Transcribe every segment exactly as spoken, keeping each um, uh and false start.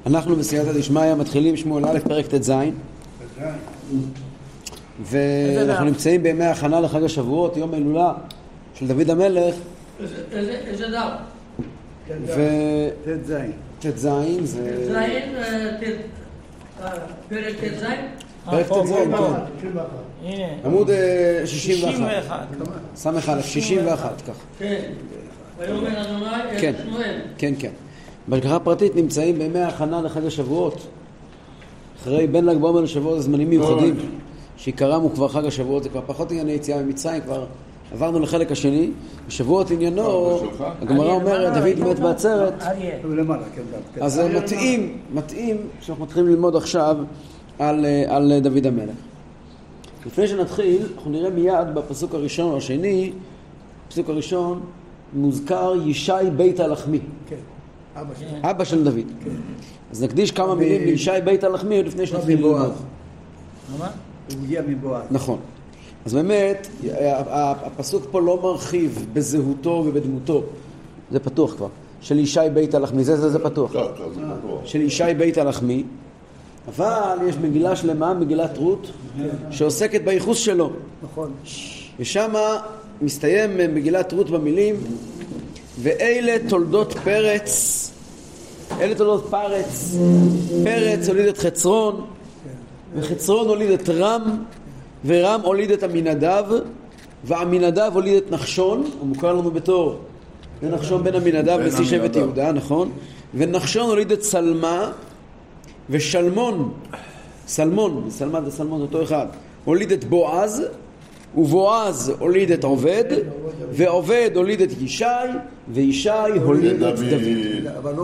אנחנו בסייעתא דשמיא מתחילים שמואל א' פרק ט"ז, ואנחנו נמצאים בימי הכנה לחג השבועות, יום ההילולה של דוד המלך. איזה דף? ט"ז. ט"ז זה... פרק ט"ז? פרק ט"ז, כן. עמוד שישים ואחת. סמך א', שישים ואחת, כך. כן. ויאמר אדוני כן, אל שמואל. כן, כן. בהשגחה פרטית נמצאים בימי ההכנה לחג השבועות. אחרי בין ל"ג בעומר לשבועות זמנים מיוחדים, שעיקרם הוא כבר חג השבועות, זה כבר פחות ענייני יציאה ממצרים, כבר עברנו לחלק השני. בשבועות עניינו, הגמרא אומרת, דוד מת בעצרת, אז זה מתאים, מתאים שאנחנו מתחילים ללמוד עכשיו על, על דוד המלך. לפני שנתחיל, אנחנו נראה מיד בפסוק הראשון או השני, בפסוק הראשון, מוזכר ישי בית הלחמי. כן. אבא של אבא של דוד. כן. אז נקדיש כמה מילים לישי בית הלחמי עוד לפני שנתחיל ללמוד. מה? הוא הגיע מבועז. נכון. אז באמת, הפסוק פה לא מרחיב בזהותו ובדמותו. זה פתוח כבר. של ישי בית הלחמי. זה, זה, זה פתוח. של ישי בית הלחמי. אבל יש מגילה שלמה, מגילת רות, שעוסקת בייחוס שלו. נכון. ושם מסתיים מגילת רות במילים, ואלה תולדות פרץ, אלה תולדות פרץ, פרץ הוליד את חצרון, וחצרון הוליד את רם, ורם הוליד את עמינדב, ועמינדב הוליד את נחשון, הוא מוכר לנו בתור ונחשון בן עמינדב נשיא שבט יהודה, נכון? ונחשון הוליד את סלמה, ושלמון, סלמון, סלמה זה סלמון, אותו אחד, הוליד את בועז, ובועז הוליד את עובד, ועובד הוליד את ישי, וישי הוליד את דוד. אבל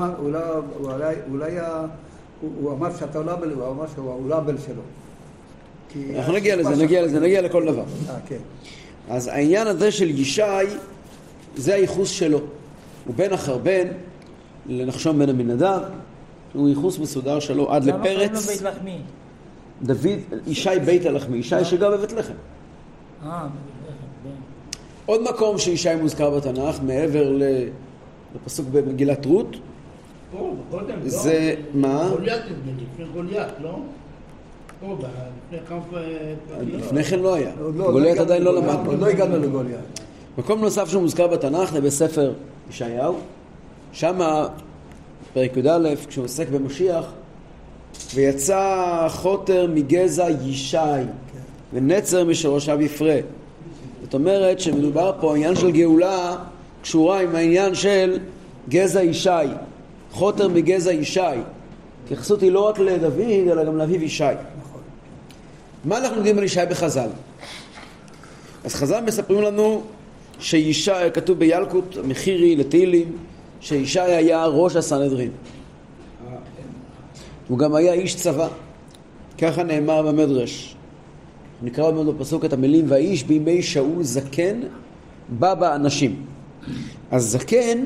הוא אמר שאתה לא בל, הוא אמר שהוא לא בל שלו. אנחנו נגיע לזה, נגיע לזה, נגיע לכל דבר. אז העניין הזה של ישי, זה הייחוס שלו. הוא בן אחר בן לנחשון בן עמינדב, הוא ייחוס מסודר שלו עד לפרץ. למה קוראים לו בית לחמי? דוד, ישי בית הלחמי, ישי שגר בבית לחם. אה, עוד מקום שישי מוזכר בתנ"ך, מעבר לפסוק במגילת רות, זה מה? גוליית, לפני גוליית, לא? פה, לפני כמה... לפני כן לא היה. גוליית עדיין לא למד. עוד לא הגענו לגוליית. מקום נוסף שמוזכר בתנ"ך זה בספר ישעיהו. שם פרק י"א, כשהוא עוסק במשיח, ויצא חוטר מגזע ישי ונצר משורשיו יפרה. זאת אומרת שמדובר פה העניין של גאולה קשורה עם העניין של גזע ישי, חוטר מגזע ישי. התייחסות היא לא רק לדוד אלא גם לאביו ישי. נכון. מה אנחנו יודעים על ישי בחז"ל? אז חז"ל מספרים לנו שישי, כתוב בילקוט מחירי לתהילים, שישי היה ראש הסנהדרין. הוא גם היה איש צבא. ככה נאמר במדרש. נקרא עוד בפסוק את המילים, והאיש בימי שאול זקן בא באנשים. אז זקן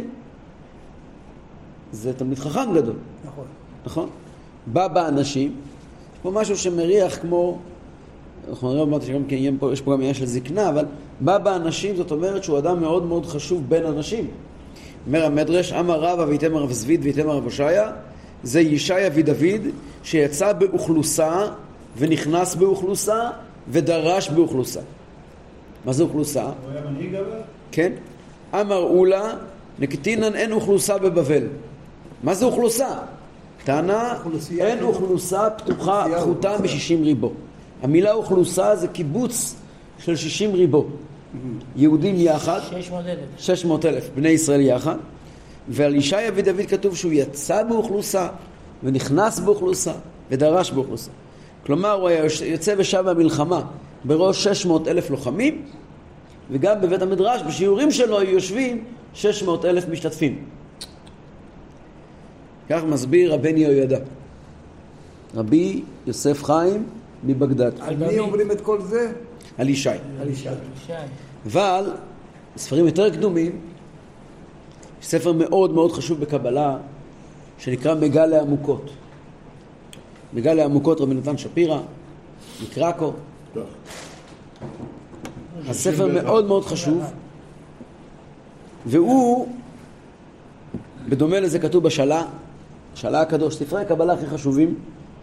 זה תלמיד חכם גדול. נכון. נכון? בא באנשים. יש פה משהו שמריח כמו, אנחנו נראה אמרתי שגם כן יש פה גם עניין של זקנה, אבל בא באנשים זאת אומרת שהוא אדם מאוד מאוד חשוב בין אנשים. אומר המדרש, אמר רב ויתם רב זביד ויתם רב הושעיה, זה ישי אבי דוד שיצא באוכלוסה ונכנס באוכלוסה ודרש באוכלוסה. מה זה אוכלוסה? הוא היה מנהיג אבל? כן. אמר אולה, נקטינן אין אוכלוסה בבבל. מה זה אוכלוסה? טענה, אין אוכלוסה פתוחה, פחותה מ-שישים ריבו. המילה אוכלוסה זה קיבוץ של שישים ריבו. יהודים יחד, שש מאות אלף. שש מאות אלף, בני ישראל יחד. ועל ישי אבי דוד כתוב שהוא יצא באוכלוסה ונכנס באוכלוסה ודרש באוכלוסה. כלומר הוא היה יוצא ושב במלחמה בראש שש מאות אלף לוחמים, וגם בבית המדרש בשיעורים שלו היו יושבים שש מאות אלף משתתפים. כך מסביר רבן יהוידע, רבי יוסף חיים מבגדד. על מי אומרים את כל זה? על ישי. על ישי. אבל ספרים יותר קדומים, ספר מאוד מאוד חשוב בקבלה שנקרא מגלה עמוקות. מגלה עמוקות רבי נתן שפירא מקרקוב. הספר מאוד מאוד חשוב, והוא בדומה לזה כתוב בשלה, שאלה הקדוש, ספרי הקבלה הכי חשובים,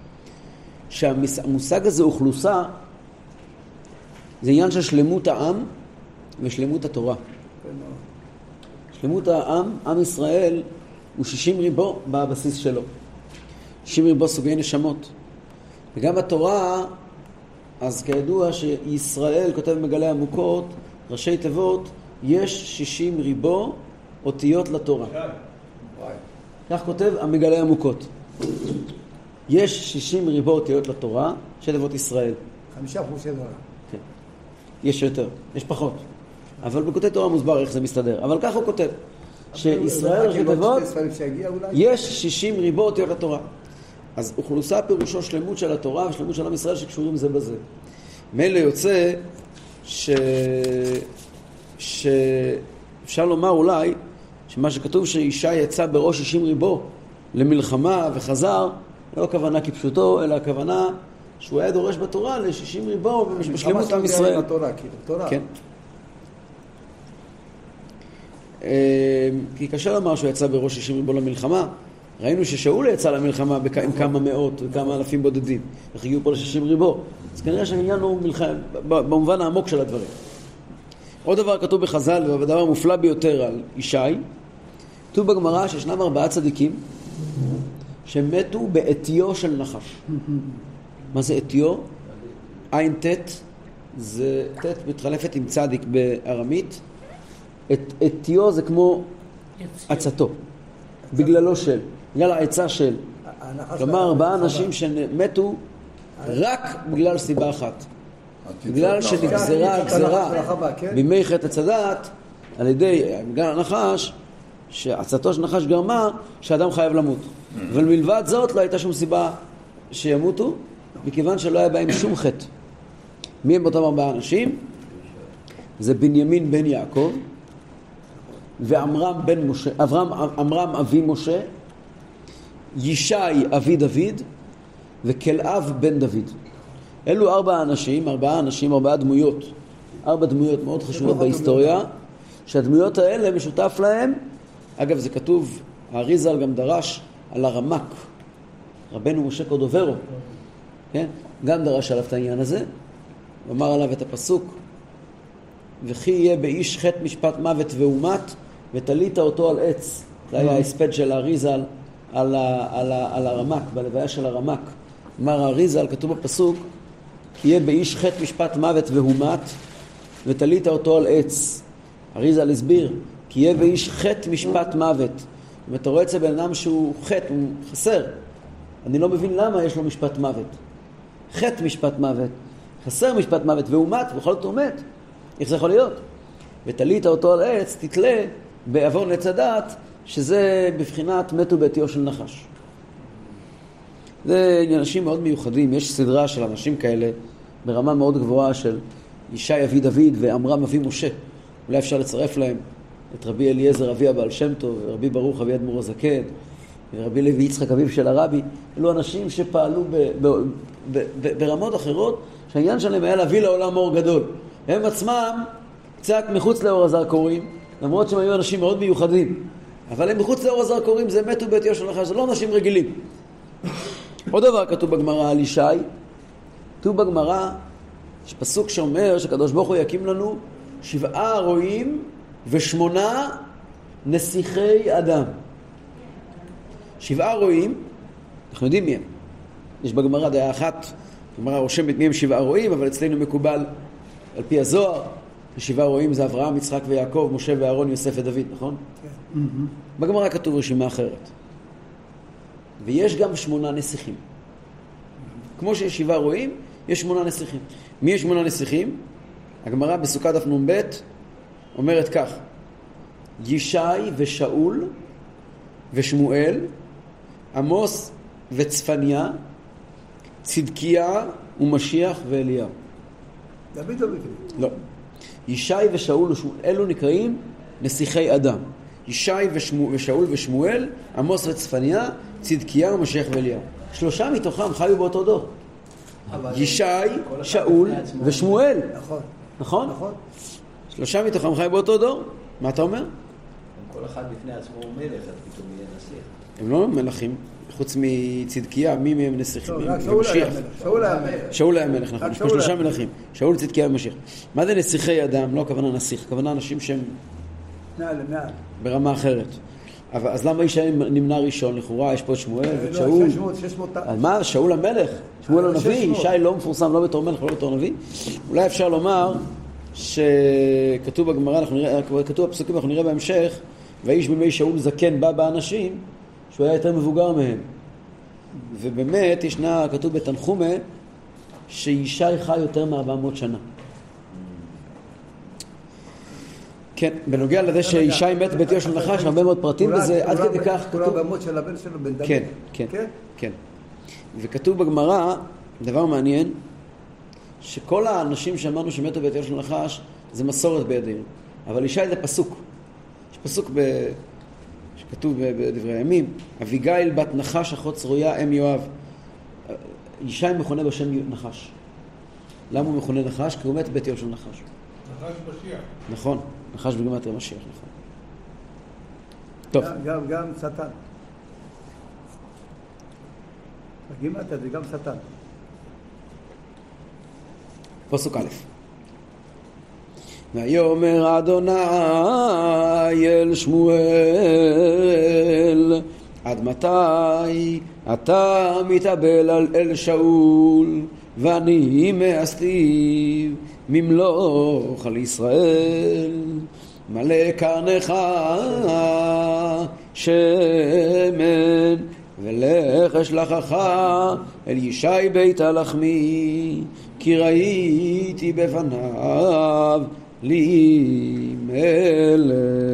שהמושג הזה אוכלוסה, זה עניין של שלמות העם ושלמות התורה. שלמות העם, עם ישראל, הוא שישים ריבו בבסיס שלו. שישים ריבו סוגי נשמות. וגם התורה, אז כידוע שישראל כותב מגלי עמוקות, ראשי תיבות, יש שישים ריבו אותיות לתורה. כך כותב המגלי עמוקות. יש שישים ריבו אותיות לתורה, ראשי תיבות ישראל. חמישה פרושי תורה. כן. יש יותר, יש פחות. אבל בכותב תורה מוסבר איך זה מסתדר. אבל כך הוא כותב. שישראל ראשי תיבות, יש שישים ריבו אותיות לתורה. אז אוכלוסה פירושו שלמות של התורה ושלמות של עם ישראל שקשורים זה בזה. מילא יוצא ש... שאפשר לומר אולי שמה שכתוב שאישה יצא בראש שישים ריבו למלחמה וחזר, לא הכוונה כפשוטו, אלא הכוונה שהוא היה דורש בתורה ל-שישים ריבו בשלמות עם ישראל. התורה, כאילו, תורה. כן. כי קשה לומר שהוא יצא בראש שישים ריבו למלחמה. ראינו ששאול יצא למלחמה עם כמה מאות וכמה אלפים בודדים. איך הגיעו פה ל-שישים ריבו. אז כנראה שהעניין הוא מלחמה, במובן העמוק של הדברים. עוד דבר כתוב בחז"ל, והדבר המופלא ביותר על ישי, כתוב בגמרא שישנם ארבעה צדיקים שמתו בעטיו של נחש. מה זה עטיו? עין תת, זה תת מתחלפת עם צדיק בארמית. עטיו זה כמו עצתו, בגללו של, בגלל העצה של. כלומר, ארבעה אנשים שמתו רק בגלל סיבה אחת. בגלל שנגזרה גזרה בימי חטא עץ הדעת על ידי, בגלל הנחש, שעצתו של נחש גרמה שאדם חייב למות. אבל מלבד זאת לא הייתה שום סיבה שימותו, מכיוון שלא היה בהם שום חטא. מי הם אותם ארבעה אנשים? זה בנימין בן יעקב, ואמרם בן משה, אברהם, אמרם אבי משה, ישי אבי דוד, וכלאב בן דוד. אלו ארבעה אנשים, ארבעה אנשים, ארבעה דמויות, ארבע דמויות מאוד חשובות בהיסטוריה, שהדמויות האלה משותף להם, אגב זה כתוב, האריז"ל גם דרש על הרמק, רבנו משה קורדוברו, כן? גם דרש עליו את העניין הזה, הוא אמר עליו את הפסוק, וכי יהיה באיש חטא משפט מוות ואומת, ותלית אותו על עץ. זה היה ההספד של האריז"ל על, על, על הרמק, בלוויה של הרמק. אמר האריז"ל, כתוב בפסוק, כי יהיה באיש חטא משפט מוות והומת, ותלית אותו על עץ. האריז"ל הסביר, כי יהיה באיש חטא משפט מוות. אם אתה רואה את זה בן אדם שהוא חטא, הוא חסר. אני לא מבין למה יש לו משפט מוות. חטא משפט מוות, חסר משפט מוות והומת, בכל זאת הוא מת. איך זה יכול להיות? ותלית אותו על עץ, תתלה בעוון עץ הדעת, שזה בבחינת מתו בעטיו של נחש. זה אנשים מאוד מיוחדים, יש סדרה של אנשים כאלה ברמה מאוד גבוהה של ישי אבי דוד ואמרם אבי משה. אולי אפשר לצרף להם את רבי אליעזר אבי הבעל שם טוב, ורבי ברוך אבי אדמו"ר הזקן, ורבי לוי יצחק אביו של הרבי. אלו אנשים שפעלו ב- ב- ב- ב- ברמות אחרות, שהעניין שלהם היה להביא לעולם אור גדול. הם עצמם קצת מחוץ לאור הזרקורים, למרות שהם היו אנשים מאוד מיוחדים. אבל הם מחוץ לאור הזרקורים, זה מתו בעטיו של נחש, זה לא אנשים רגילים. עוד דבר כתוב בגמרא על ישי, כתוב בגמרא, יש פסוק שאומר שקדוש ברוך הוא יקים לנו שבעה רועים ושמונה נסיכי אדם. שבעה רועים, אנחנו יודעים מי הם. יש בגמרא דעה אחת, גמרא רושמת מי הם שבעה רועים, אבל אצלנו מקובל על פי הזוהר, שבעה רועים זה אברהם, יצחק ויעקב, משה ואהרון, יוסף ודוד, נכון? כן. בגמרא כתוב רשימה אחרת. ויש גם שמונה נסיכים. כמו שיש שבעה רועים, יש שמונה נסיכים. מי יש שמונה נסיכים? הגמרא בסוכת דף נ"ב אומרת כך, ישי ושאול ושמואל, עמוס וצפניה, צדקיה ומשיח ואליהו. דוד דוד. לא. ישי ושאול ושמואל, אלו נקראים נסיכי אדם. ישי ושמו, ושאול ושמואל, עמוס וצפניה, צדקיה ומשיח ואליהו. שלושה מתוכם חיו באותו דור. ישי, שאול ושמואל. נכון. נכון? נכון. שלושה מתוכם חיו באותו דור. מה אתה אומר? כל אחד בפני עצמו הוא מלך, אז פתאום יהיה נסיך. הם לא מלכים. חוץ מצדקיה, מי מהם נסיכים? שאול היה מלך. שאול היה מלך. שאול היה מלך, נכון. יש פה שלושה מלכים. שאול, צדקיה ומשיח. מה זה נסיכי אדם? לא הכוונה נסיך, הכוונה אנשים שהם מעל, מעל. ברמה אחרת. אבל, אז למה ישי נמנע ראשון? לכאורה יש פה את שמואל ואת לא, שאול. שש מאות, שש מאות. אז מה? שאול המלך? שמואל הנביא? ישי לא מפורסם לא בתור מלך, לא בתור נביא? אולי אפשר לומר שכתוב בגמרא, אנחנו נראה, כתוב בפסוקים, אנחנו נראה בהמשך, והאיש בימי שאול זקן בא באנשים, שהוא היה יותר מבוגר מהם. ובאמת ישנה, כתוב בתנחומה, שישי חי יותר מ-ארבע מאות שנה. כן, בנוגע לזה שישי מת ביתו של נחש, הרבה מאוד פרטים בזה, עד כדי כך כתוב... כולם במות של הבן שלו, בן דוד. כן, כן, כן. וכתוב בגמרא, דבר מעניין, שכל האנשים שאמרנו שמתו ביתו של נחש, זה מסורת בידינו. אבל ישי זה פסוק. יש פסוק ב... שכתוב בדברי הימים, אביגיל בת נחש אחות צרויה אם יואב. ישי מכונה בשם נחש. למה הוא מכונה נחש? כי הוא מת ביתו של נחש. נחש משיח. נכון, נחש בגימטריה משיח, נכון. טוב. גם, גם שטן. בגימטריה זה גם שטן. פסוק א'. ויאמר אדוני אל שמואל, עד מתי אתה מתאבל על אל שאול, ואני מאסתיו ממלוך על ישראל, מלא קרנך שמן, ולך אשלחך אל ישי בית הלחמי, כי ראיתי בפניו לי מלך.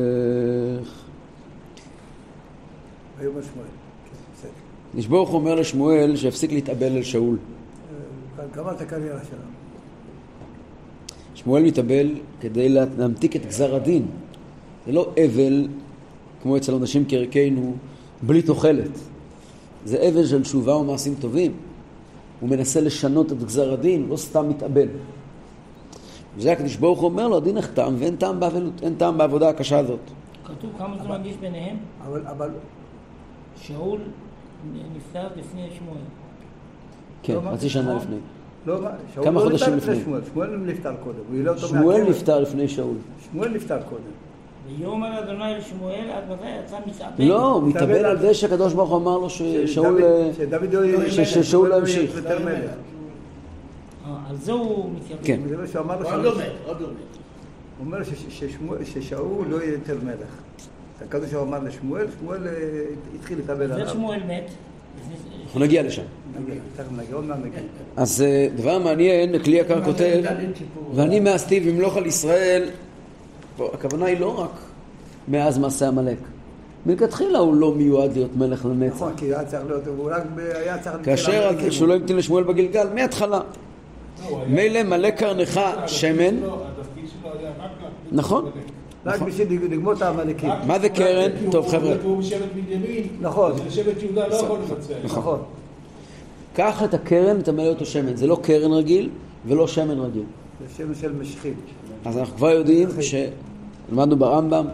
ויאמר שמואל. נשבוך אומר לשמואל שהפסיק להתאבל על שאול. גמר את הקריירה שלנו. שמואל מתאבל כדי להמתיק את גזר הדין. זה לא אבל כמו אצל אנשים כערכנו בלי תוחלת. זה אבל של תשובה ומעשים טובים. הוא מנסה לשנות את גזר הדין, לא סתם מתאבל. וזה הקדוש ברוך הוא אומר לו, הדין נחתם ואין טעם בעבוד, אין טעם בעבודה הקשה הזאת. כתוב כמה זמן יש ביניהם? אבל, אבל... שאול נפטר לפני שמואל. כן, חצי שנה לפני. לא, שאול כמה לא חודשים נפטר לפני? שמואל. שמואל נפטר קודם. הוא העלה אותו שמואל מהקבר. נפטר לפני שאול. שמואל נפטר קודם. ויאמר אדוני אל שמואל, עד מתי יצא מתאבל? לא, הוא מתאבל על זה שהקדוש ברוך הוא אמר לו ששאול ששאול לא ימשיך. יותר מלך. על זה הוא מתייבל. כן. זה מה שהוא אמר לו. עוד לא מת, עוד לא מת. הוא אומר ששאול לא יהיה יותר מלך. הקדוש ברוך הוא אמר לשמואל, שמואל התחיל להתאבל עליו. זה שמואל מת. אנחנו נגיע לשם. נגיע, תכף נגיע, עוד מעט נגיע. אז דבר מעניין, כלי יקר כותב, ואני מאסתיו ממלוך על ישראל, פה, הכוונה היא לא רק מאז מעשה עמלק. מלכתחילה הוא לא מיועד להיות מלך לנצח. נכון, כי היה צריך להיות, הוא רק היה צריך... כאשר שהוא לא המתין לשמואל בגלגל, מההתחלה. מילא מלא קרנך שמן. התפקיד שלו היה רק... נכון. רק בשביל לגמור את העמלקים. מה זה קרן? טוב חבר'ה. הוא משבט בנימין. נכון. שבט יהודה לא יכול לבצע. נכון. קח את הקרן ותמלא אותו שמן. זה לא קרן רגיל ולא שמן רגיל. זה שמן של משחית. אז אנחנו כבר יודעים שלמדנו ברמב"ם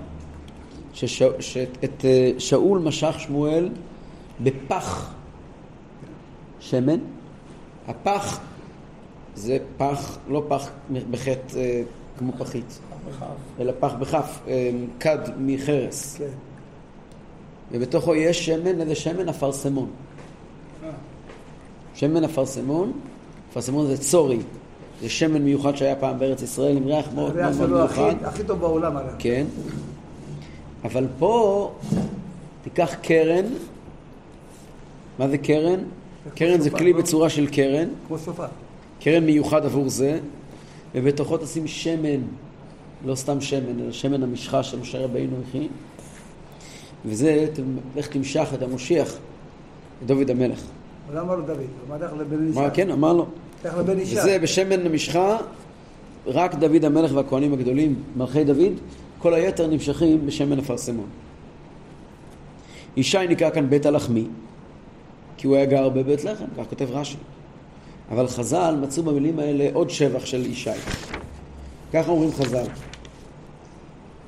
שאת שאול משך שמואל בפח שמן. הפח זה פח, לא פח בחטא כמו פחית, אלא פח בחף, כד מחרס. כן. ובתוכו יש שמן, איזה שמן? אפרסמון. שמן אפרסמון, אפרסמון זה צורי, זה שמן מיוחד שהיה פעם בארץ ישראל עם ריח מאוד מאוד מיוחד. הכי טוב בעולם הריח. כן. אבל פה תיקח קרן. מה זה קרן? קרן זה כלי בצורה של קרן. כמו שופר. קרן מיוחד עבור זה, ובתוכו תשים שמן, לא סתם שמן, אלא שמן המשחה של משה רבינו הכין. וזה, איך תמשך את המושיח, את דוד המלך. אבל אמר לו דוד, הוא אמר לך לבן אישה. מה, כן, אמר לו. לך לבן אישה. וזה בשמן המשחה, רק דוד המלך והכהנים הגדולים, מלכי דוד, כל היתר נמשכים בשמן אפרסמון. ישי נקרא כאן בית הלחמי, כי הוא היה גר בבית לחם, כך כותב רש"י. אבל חז"ל מצאו במילים האלה עוד שבח של ישי. ככה אומרים חז"ל.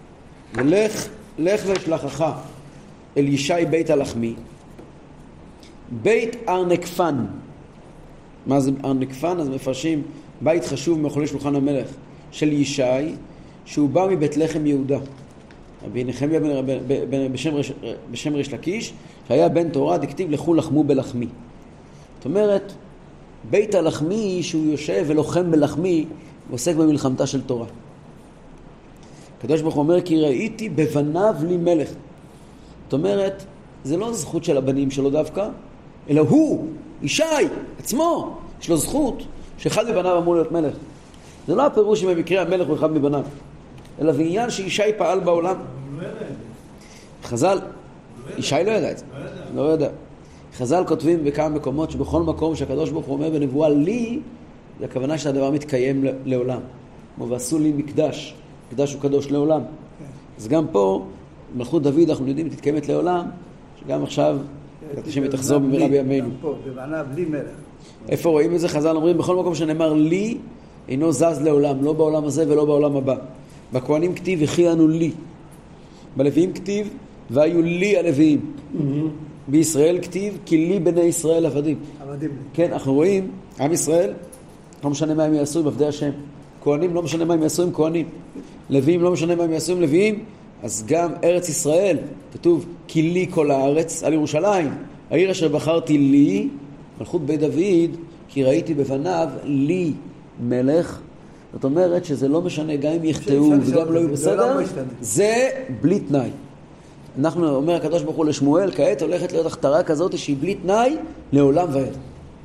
ולך, לך ואשלחך אל ישי בית הלחמי, בית ארנקפן. מה זה ארנקפן? אז מפרשים בית חשוב מאכולי שולחן המלך של ישי, שהוא בא מבית לחם יהודה. רבי נחמיה בשם, בשם ריש לקיש, שהיה בן תורה, דכתיב לכו לחמו בלחמי. זאת אומרת, בית הלחמי שהוא יושב ולוחם בלחמי, ועוסק במלחמתה של תורה. הקדוש ברוך הוא אומר, כי ראיתי בבניו לי מלך. זאת אומרת, זה לא זכות של הבנים שלו דווקא, אלא הוא, ישי, עצמו, יש לו זכות שאחד מבניו אמור להיות מלך. זה לא הפירוש שבמקרה המלך הוא אחד מבניו, אלא בעניין שישי פעל בעולם. חז"ל, ישי לא ידע את זה, לא ידע. חז"ל כותבים בכמה מקומות שבכל מקום שהקדוש ברוך הוא אומר בנבואה לי, זה הכוונה שהדבר מתקיים לעולם. כמו ועשו לי מקדש, מקדש הוא קדוש לעולם. אז גם פה, מלכות דוד אנחנו יודעים תתקיימת לעולם, שגם עכשיו, השם תחזור במהרה בימינו. פה, בבניו לי מלך. איפה רואים את זה? חז"ל אומרים בכל מקום שנאמר לי, אינו זז לעולם, לא בעולם הזה ולא בעולם הבא. בכהנים כתיב וכי אנו לי. בלוויים כתיב והיו לי הלוויים. בישראל כתיב כי לי בני ישראל עבדים. עבדים לי. כן, אנחנו רואים, עם ישראל, לא משנה מה הם יעשו עם עבדי השם. כהנים לא משנה מה הם יעשו עם כהנים. לוויים לא משנה מה הם יעשו עם לוויים. אז גם ארץ ישראל, כתוב כי לי כל הארץ, על ירושלים, העיר אשר בחרתי לי, מלכות בית דוד, כי ראיתי בבניו לי מלך. זאת אומרת שזה לא משנה גם אם יחטאו וגם לא יהיו בסדר, זה בלי תנאי. אנחנו אומר הקדוש ברוך הוא לשמואל, כעת הולכת להיות הכתרה כזאת שהיא בלי תנאי לעולם ועד.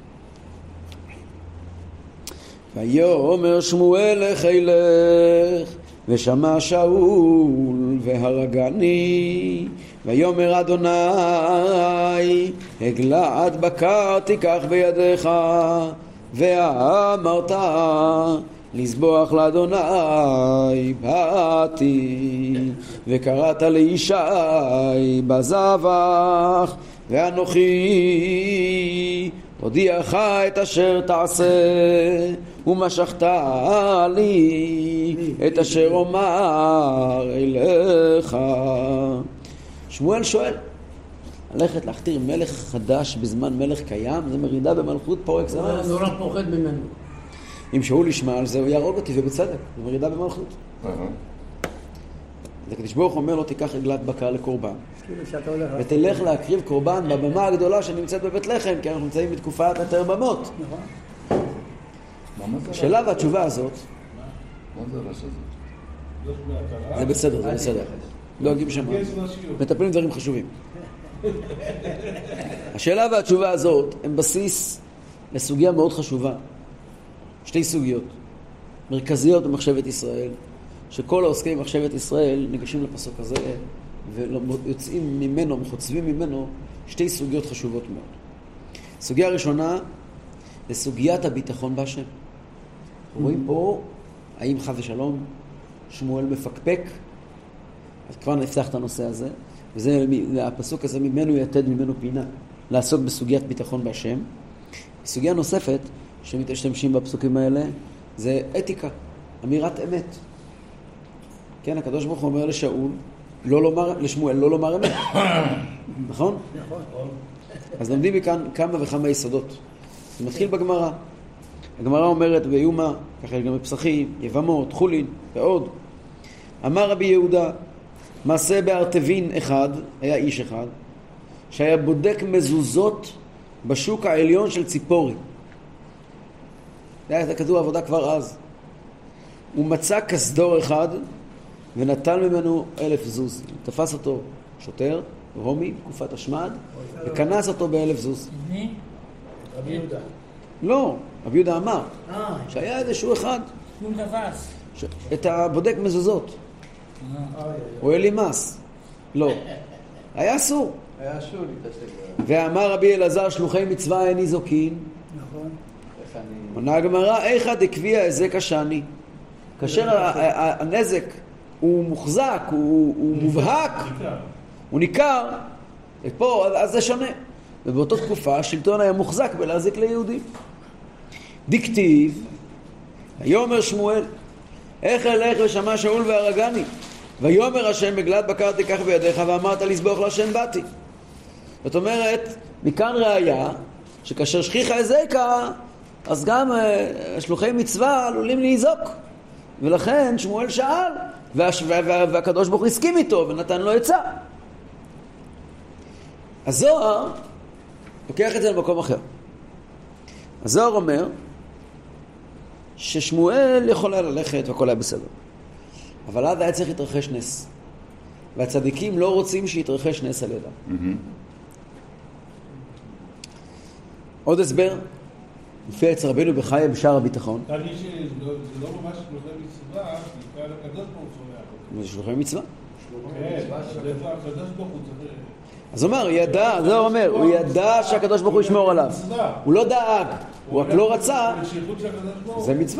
ויאמר שמואל לחילך ושמע שאול והרגני, ויאמר אדוני הגלעד בקר תיקח בידיך, ואמרת לזבוח לאדוני באתי, וקראת לישי בזבח, ואנוכי הודיעך את אשר תעשה, ומשכת לי את אשר אומר אליך. שמואל שואל, ללכת להכתיר מלך חדש בזמן מלך קיים, זה מרידה במלכות פר אקסלנס. נורא פוחד ממנו. אם שאול ישמע על זה, הוא יהרוג אותי, ובצדק, זה מרידה במלכות. אז הקדוש ברוך הוא אומר לו, תיקח עגלת בקר לקורבן, ותלך להקריב קורבן בבמה הגדולה שנמצאת בבית לחם, כי אנחנו נמצאים בתקופת יותר במות. השאלה והתשובה הזאת, זה בסדר, זה בסדר. לא אגיב שם, מטפלים דברים חשובים. השאלה והתשובה הזאת הם בסיס לסוגיה מאוד חשובה. שתי סוגיות מרכזיות במחשבת ישראל, שכל העוסקים במחשבת ישראל ניגשים לפסוק הזה ויוצאים ממנו, מחוצבים ממנו שתי סוגיות חשובות מאוד. סוגיה ראשונה זה סוגיית הביטחון בהשם. רואים פה האם חס ושלום שמואל מפקפק, אז כבר נפתח את הנושא הזה, וזה הפסוק הזה ממנו יתד ממנו פינה לעסוק בסוגיית ביטחון בהשם. סוגיה נוספת שמתשתמשים בפסוקים האלה זה אתיקה, אמירת אמת. כן, הקדוש ברוך הוא אומר לשאול, לא לומר, לשמואל, לא לומר אמת. נכון? נכון. אז לומדים מכאן כמה וכמה יסודות. זה מתחיל בגמרא. הגמרא אומרת ביומא, ככה גם בפסחים, יבמות, חולין ועוד. אמר רבי יהודה, מעשה בארטבין אחד, היה איש אחד, שהיה בודק מזוזות בשוק העליון של ציפורי. זה היה כזו עבודה כבר אז. הוא מצא כסדור אחד ונטל ממנו אלף זוז. תפס אותו שוטר, רומי, תקופת השמד, וכנס אותו באלף זוז. מי? רבי יהודה. לא, רבי יהודה אמר שהיה איזשהו אחד הוא תפס. את הבודק מזוזות. הוא אלי מס. לא. היה אסור. היה אסור להתעסק. ואמר רבי אלעזר שלוחי מצווה איני זוקין. נכון. עונה הגמרא, איכא דקביע היזק השני. כאשר הנזק הוא מוחזק, הוא מובהק, הוא ניכר, ופה, אז זה שונה. ובאותה תקופה השלטון היה מוחזק בלהזיק ליהודים. דכתיב, ויאמר שמואל, איך אלך ושמע שאול והרגני, ויאמר השם בגלת בקר תיקח בידיך, ואמרת לזבוח להשם באתי. זאת אומרת, מכאן ראיה שכאשר שכיחה הזקה, אז גם uh, שלוחי מצווה עלולים להיזוק. ולכן שמואל שאל, וה, וה, וה, והקדוש ברוך הוא הסכים איתו ונתן לו עצה. הזוהר לוקח את זה למקום אחר. הזוהר אומר ששמואל יכול היה ללכת והכל היה בסדר. אבל אז היה צריך להתרחש נס. והצדיקים לא רוצים שיתרחש נס על ידם. Mm-hmm. עוד הסבר, לפי עץ רבינו בחיי בשער הביטחון. תגיד שזה לא ממש שלוחי מצווה, נקרא לקדוש ברוך הוא. זה שלוחי מצווה. כן, זה הקדוש ברוך הוא צריך... אז הוא אומר, ידע, זה הוא אומר, הוא ידע שהקדוש ברוך הוא ישמור עליו. הוא לא דאג, הוא רק לא רצה. זה מצווה.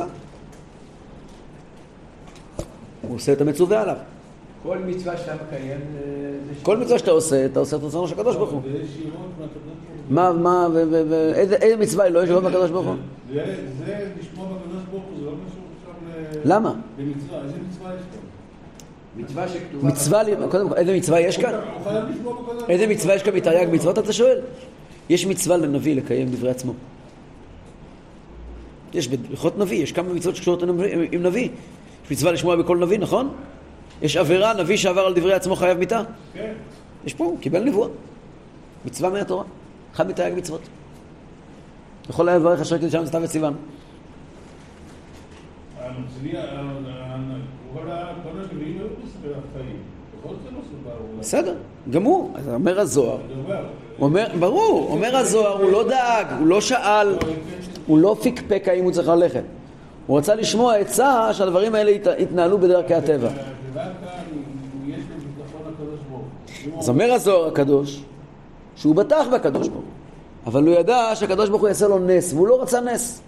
הוא עושה את המצווה עליו. כל מצווה שאתה מקיים... כל מצווה שאתה עושה, אתה עושה את רצונו של הקדוש ברוך הוא. מה, מה, איזה מצווה היא לא ישירות מהקדוש ברוך הוא? זה לשמוע בקדוש ברוך הוא, זה לא משהו עכשיו... למה? במצווה, איזה מצווה יש כאן? מצווה שכתובה... מצווה, קודם כל, איזה מצווה יש כאן? איזה מצווה יש כאן מתרי"ג מצוות, אתה שואל? יש מצווה לנביא לקיים דברי עצמו. יש בדרכות נביא, יש כמה מצוות שקשורות עם נביא. יש מצווה לשמוע בכל נביא, נכון? יש עבירה, נביא שעבר על דברי עצמו חייב מיתה? כן. יש פה, הוא קיבל נבואה. מצווה מהתורה. אחד מתרי"ג מצוות. יכול היה לברך אשר קדישם סתיו וציוונו. בסדר, גם הוא, אומר הזוהר, ברור, אומר הזוהר, הוא לא דאג, הוא לא שאל, הוא לא פיקפק האם הוא צריך ללכת, הוא רצה לשמוע עצה שהדברים האלה יתנהלו בדרכי הטבע. אז אומר הזוהר הקדוש שהוא בטח בקדוש ברוך הוא, אבל הוא ידע שהקדוש ברוך הוא יעשה לו נס, והוא לא רצה נס.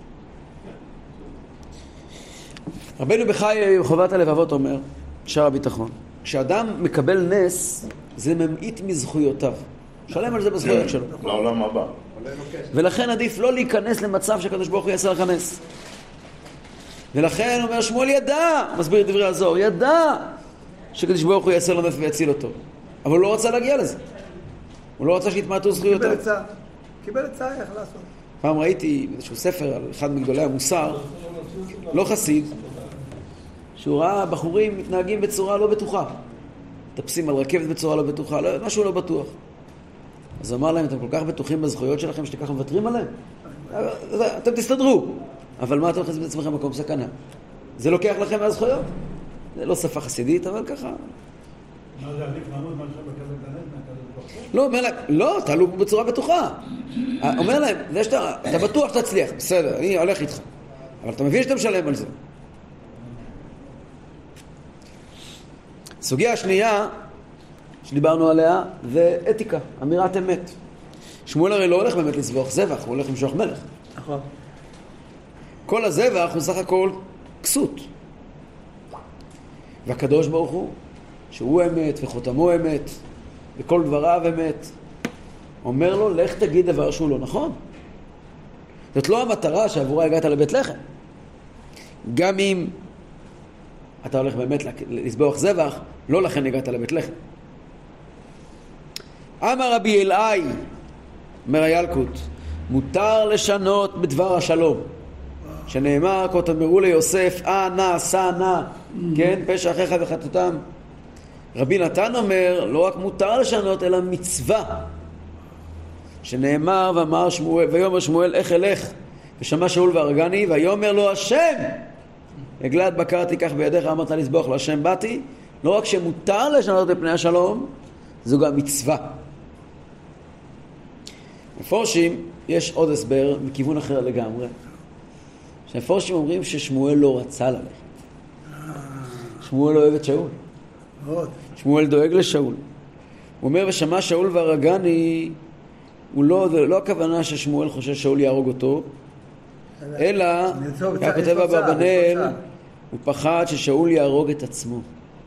רבינו בחי חובת הלבבות אומר, שער הביטחון, כשאדם מקבל נס, זה ממעיט מזכויותיו. שלם על זה בזכויות שלו. לעולם הבא. ולכן עדיף לא להיכנס למצב שהקדוש ברוך הוא יעשה לך נס. ולכן אומר שמואל ידע, מסביר את דברי הזוהר, ידע שקדוש ברוך הוא יעשה לו נס ויציל אותו. אבל הוא לא רצה להגיע לזה. הוא לא רצה שיתמעטו זכויותיו. קיבל עצה. קיבל עצה, איך לעשות? פעם ראיתי איזשהו ספר על אחד מגדולי המוסר, לא חסיד, שהוא ראה בחורים מתנהגים בצורה לא בטוחה. טפסים על רכבת בצורה לא בטוחה, לא, משהו לא בטוח. אז הוא אמר להם, אתם כל כך בטוחים בזכויות שלכם שאתם ככה מוותרים עליהם? אתם תסתדרו. אבל מה אתם חושבים בעצמכם מקום סכנה? זה לוקח לכם מהזכויות? זה לא שפה חסידית, אבל ככה. מה זה עדיף לעמוד מה עכשיו בקבל דלת מהקדוש ברוך הוא? לא, אומר להם, לא, תעלו בצורה בטוחה. אומר להם, זה שאתה, אתה בטוח שתצליח, בסדר, אני הולך איתך. אבל אתה מבין שאתה משלם על זה. סוגיה השנייה שדיברנו עליה זה אתיקה, אמירת אמת. שמואל הרי לא הולך באמת לסבוח זבח, הוא הולך למשוח מלך. נכון. כל הזבח הוא סך הכל כסות. והקדוש ברוך הוא, שהוא אמת וחותמו אמת, וכל דבריו אמת, אומר לו, לך תגיד דבר שהוא לא נכון. זאת לא המטרה שעבורה הגעת לבית לחם. גם אם אתה הולך באמת לסבוח זבח, לא לכן הגעת לבית לחם. אמר רבי אלעאי, אומר הילקוט, מותר לשנות בדבר השלום. שנאמר, כה תאמרו ליוסף, אה נא, שא נא, כן, פשע אחיך וחטאתם. רבי נתן אומר, לא רק מותר לשנות, אלא מצווה. שנאמר, ואמר שמואל, ויאמר שמואל, איך אלך? ושמע שאול והרגני, ויאמר לו השם, עגלת בקר תיקח בידיך, אמרת לסבוח לו, השם באתי. לא רק שמותר לשנות בפני השלום, זו גם מצווה. מפורשים, יש עוד הסבר מכיוון אחר לגמרי. שמפורשים אומרים ששמואל לא רצה ללכת. שמואל לא אוהב את שאול. שמואל דואג לשאול. הוא אומר, ושמע שאול והרגני, הוא לא, לא הכוונה ששמואל חושב שאול יהרוג אותו, אלא, כך כותב אברבנאל, הוא פחד ששאול יהרוג את עצמו.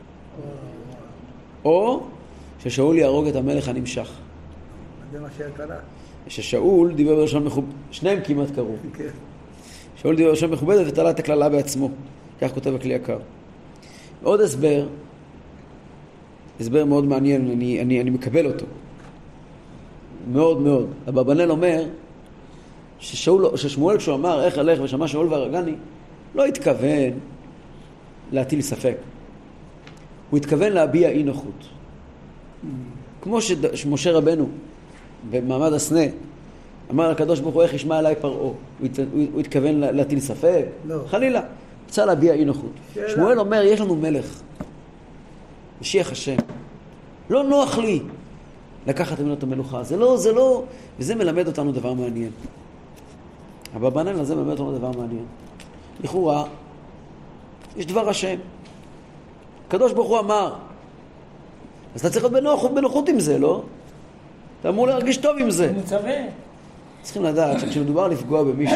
או ששאול יהרוג את המלך הנמשך. זה מה שקרה. ששאול דיבר בלשון מכובדת, שניהם כמעט קראו. שאול דיבר בלשון מכובדת ותלה את הכללה בעצמו. כך כותב הכלי יקר. עוד הסבר, הסבר מאוד מעניין, אני, אני, אני מקבל אותו. מאוד מאוד. אברבנאל אומר ששאול, ששמואל כשהוא אמר איך אלך ושמע שאול והרגני, לא התכוון להטיל ספק. הוא התכוון להביע אי נוחות. כמו שמשה רבנו במעמד הסנה אמר לקדוש ברוך הוא איך ישמע אליי פרעה, הוא, הת, הוא, הוא התכוון להטיל ספק? לא. חלילה, רוצה להביע אי נוחות. שאלה. שמואל אומר יש לנו מלך, משיח השם. לא נוח לי לקחת ממנו את המלוכה. זה לא, זה לא, וזה מלמד אותנו דבר מעניין. אברבנאל הזה מלמד אותנו דבר מעניין. לכאורה, יש דבר השם. הקדוש ברוך הוא אמר, אז אתה צריך להיות בנוחות, בנוחות עם זה, לא? אתה אמור להרגיש טוב עם זה. הוא מצווה. צריכים לדעת שכשמדובר לפגוע במישהו,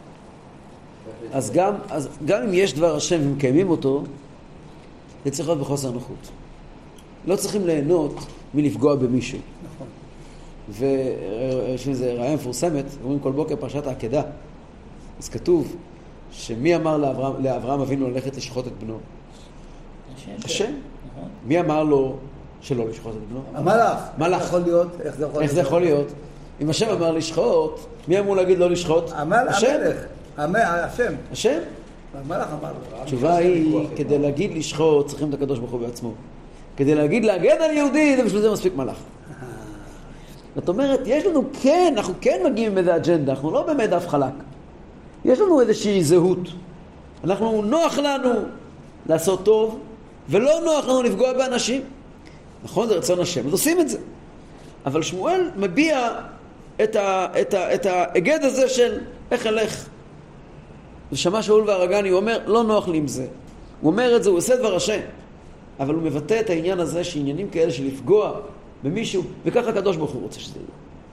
אז גם, אז גם אם יש דבר השם ומקיימים אותו, זה צריך להיות בחוסר נוחות. לא צריכים ליהנות מלפגוע במישהו. נכון. ויש לזה רעיון מפורסמת, אומרים כל בוקר פרשת העקדה. אז כתוב שמי אמר לאברהם, לאברהם אבינו ללכת לשחוט את בנו? השם. השם. נכון. מי אמר לו שלא לשחוט את בנו? המלאך. מלאך. איך זה יכול להיות? איך זה יכול איך זה יכול להיות? אם השם אמר לשחוט, מי אמור להגיד לא לשחוט? המל- השם. המלך. המ- השם. השם? המלאך אמר לו. התשובה היא, כדי להגיד לשחוט צריכים את הקדוש ברוך הוא בעצמו. כדי להגיד להגן על יהודי, זה בשביל זה מספיק מלאך. זאת אומרת, יש לנו כן, אנחנו כן מגיעים עם איזה אג'נדה, אנחנו לא באמת דף חלק. יש לנו איזושהי זהות. אנחנו, נוח לנו לעשות טוב, ולא נוח לנו לפגוע באנשים. נכון, זה רצון השם, אז עושים את זה. אבל שמואל מביע את, ה, את, ה, את ההגד הזה של איך אלך. ושמע שאול והרגני, הוא אומר, לא נוח לי עם זה. הוא אומר את זה, הוא עושה דבר השם. אבל הוא מבטא את העניין הזה שעניינים כאלה של לפגוע במישהו, וככה הקדוש ברוך הוא רוצה שזה יהיה.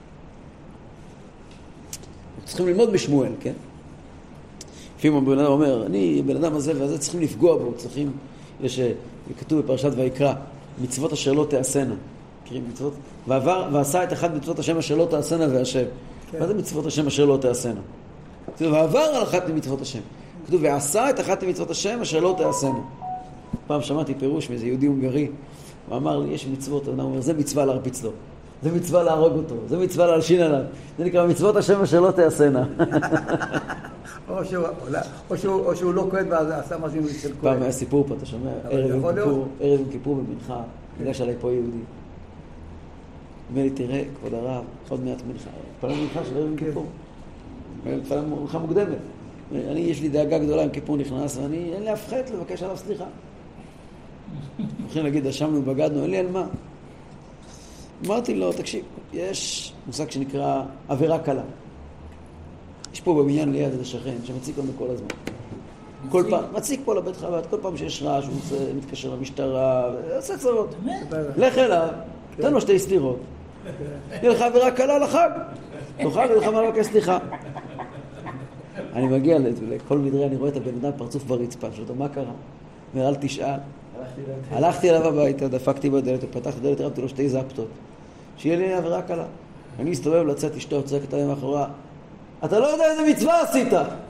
אנחנו צריכים ללמוד בשמואל, כן? לפעמים הבן אדם אומר, אני, בן אדם הזה והזה צריכים לפגוע בו, צריכים, יש, כתוב בפרשת ויקרא, מצוות אשר לא תעשנה. מכירים מצוות? ועבר, ועשה את אחד מצוות השם אשר לא תעשנה והשם. כן. מה זה מצוות השם אשר לא תעשנה? כתוב, ועבר על אחת ממצוות השם. כתוב, ועשה את אחת ממצוות השם אשר לא תעשנה. פעם שמעתי פירוש מאיזה יהודי הונגרי, הוא אמר לי, יש מצוות, הוא אומר, זה מצווה להרביץ לו, זה מצווה להרוג אותו, זה מצווה להלשין עליו, זה נקרא מצוות השם אשר לא תעשנה. או שהוא, או שהוא, או שהוא לא כהן ואז עשה משהו של כהן. פעם היה סיפור פה, אתה שומע, ערב יום כיפור, ערב יום כיפור במנחה, ניגש עליי פה יהודי. אומר לי, תראה, כבוד הרב, עוד מעט מנחה, התפלל מנחה של ערב יום כיפור. התפלל מנחה מוקדמת. אני, יש לי דאגה גדולה עם כיפור נכנס, ואני, אין לי הפחת לבקש עליו סליחה. הולכים להגיד, אשמנו, בגדנו, אין לי על מה. אמרתי לו, תקשיב, יש מושג שנקרא עבירה קלה. יש פה בבניין ליד איזה שכן שמציק לנו כל הזמן. כל פעם, מציק פה לבית חב"ד, כל פעם שיש רעש, הוא מתקשר למשטרה, עושה צרות. לך אליו, תן לו שתי סתירות. יהיה לך עבירה קלה לחג. תוכל, יהיה לך מה לבקש סליחה. אני מגיע לכל מדרי, אני רואה את הבן אדם פרצוף ברצפה, שאותו, מה קרה? אומר, אל תשאל. הלכתי אליו הביתה, דפקתי בדלת, ופתחתי דלת, הרמתי לו שתי זפטות. שיהיה לי עבירה קלה. אני אסתובב לצאת, אשתו, צועקת עליהם מאחורה, אתה לא יודע איזה מצווה עשית!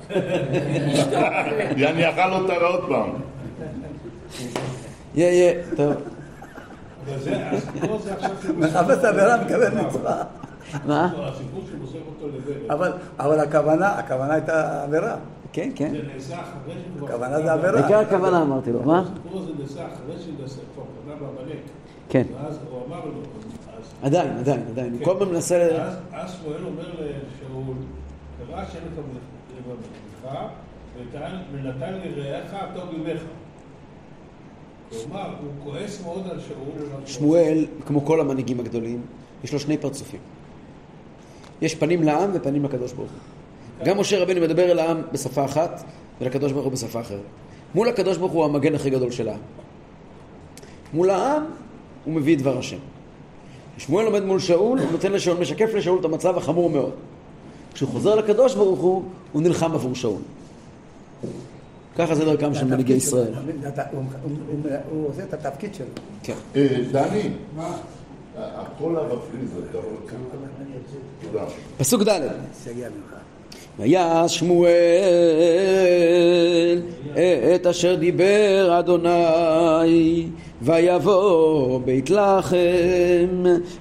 יעני אכל אותה עוד פעם. יא, יא, טוב. אבל זה, הסיפור הזה עכשיו שהוא מחפש עבירה מקבל מצווה. מה? הסיפור שהוא מוסר אותו לבית. אבל, אבל הכוונה, הכוונה הייתה עבירה. כן, כן. זה נעשה אחרי שכבר... הכוונה זה עבירה. בעיקר הכוונה אמרתי לו, מה? הסיפור הזה נעשה אחרי שנעשה כבר פנה בעמלק. כן. ואז הוא אמר לו, אז... עדיין, עדיין, עדיין. הוא כל פעם מנסה... ל- אז אז שמואל אומר לשאול, קרא השם את המלאכה, ונתן לרעך טוב ממך. כלומר, הוא כועס מאוד על שאול. שמואל, כמו כל המנהיגים הגדולים, יש לו שני פרצופים. יש פנים לעם ופנים לקדוש ברוך הוא. גם משה רבנו מדבר אל העם בשפה אחת, ולקדוש ברוך הוא בשפה אחרת. מול הקדוש ברוך הוא המגן הכי גדול של העם. מול העם הוא מביא דבר השם. שמואל עומד מול שאול, הוא נותן לשאול, משקף לשאול את המצב החמור מאוד. כשהוא חוזר לקדוש ברוך הוא, הוא נלחם עבור שאול. ככה זה דרכם של מנהיגי ישראל. הוא עושה את התפקיד שלו. כן. דני, הכל המפריז, אתה רוצה? תודה. פסוק ד' שיגיע ממך. ויעש שמואל את אשר דיבר אדוני, ויבוא בית לחם,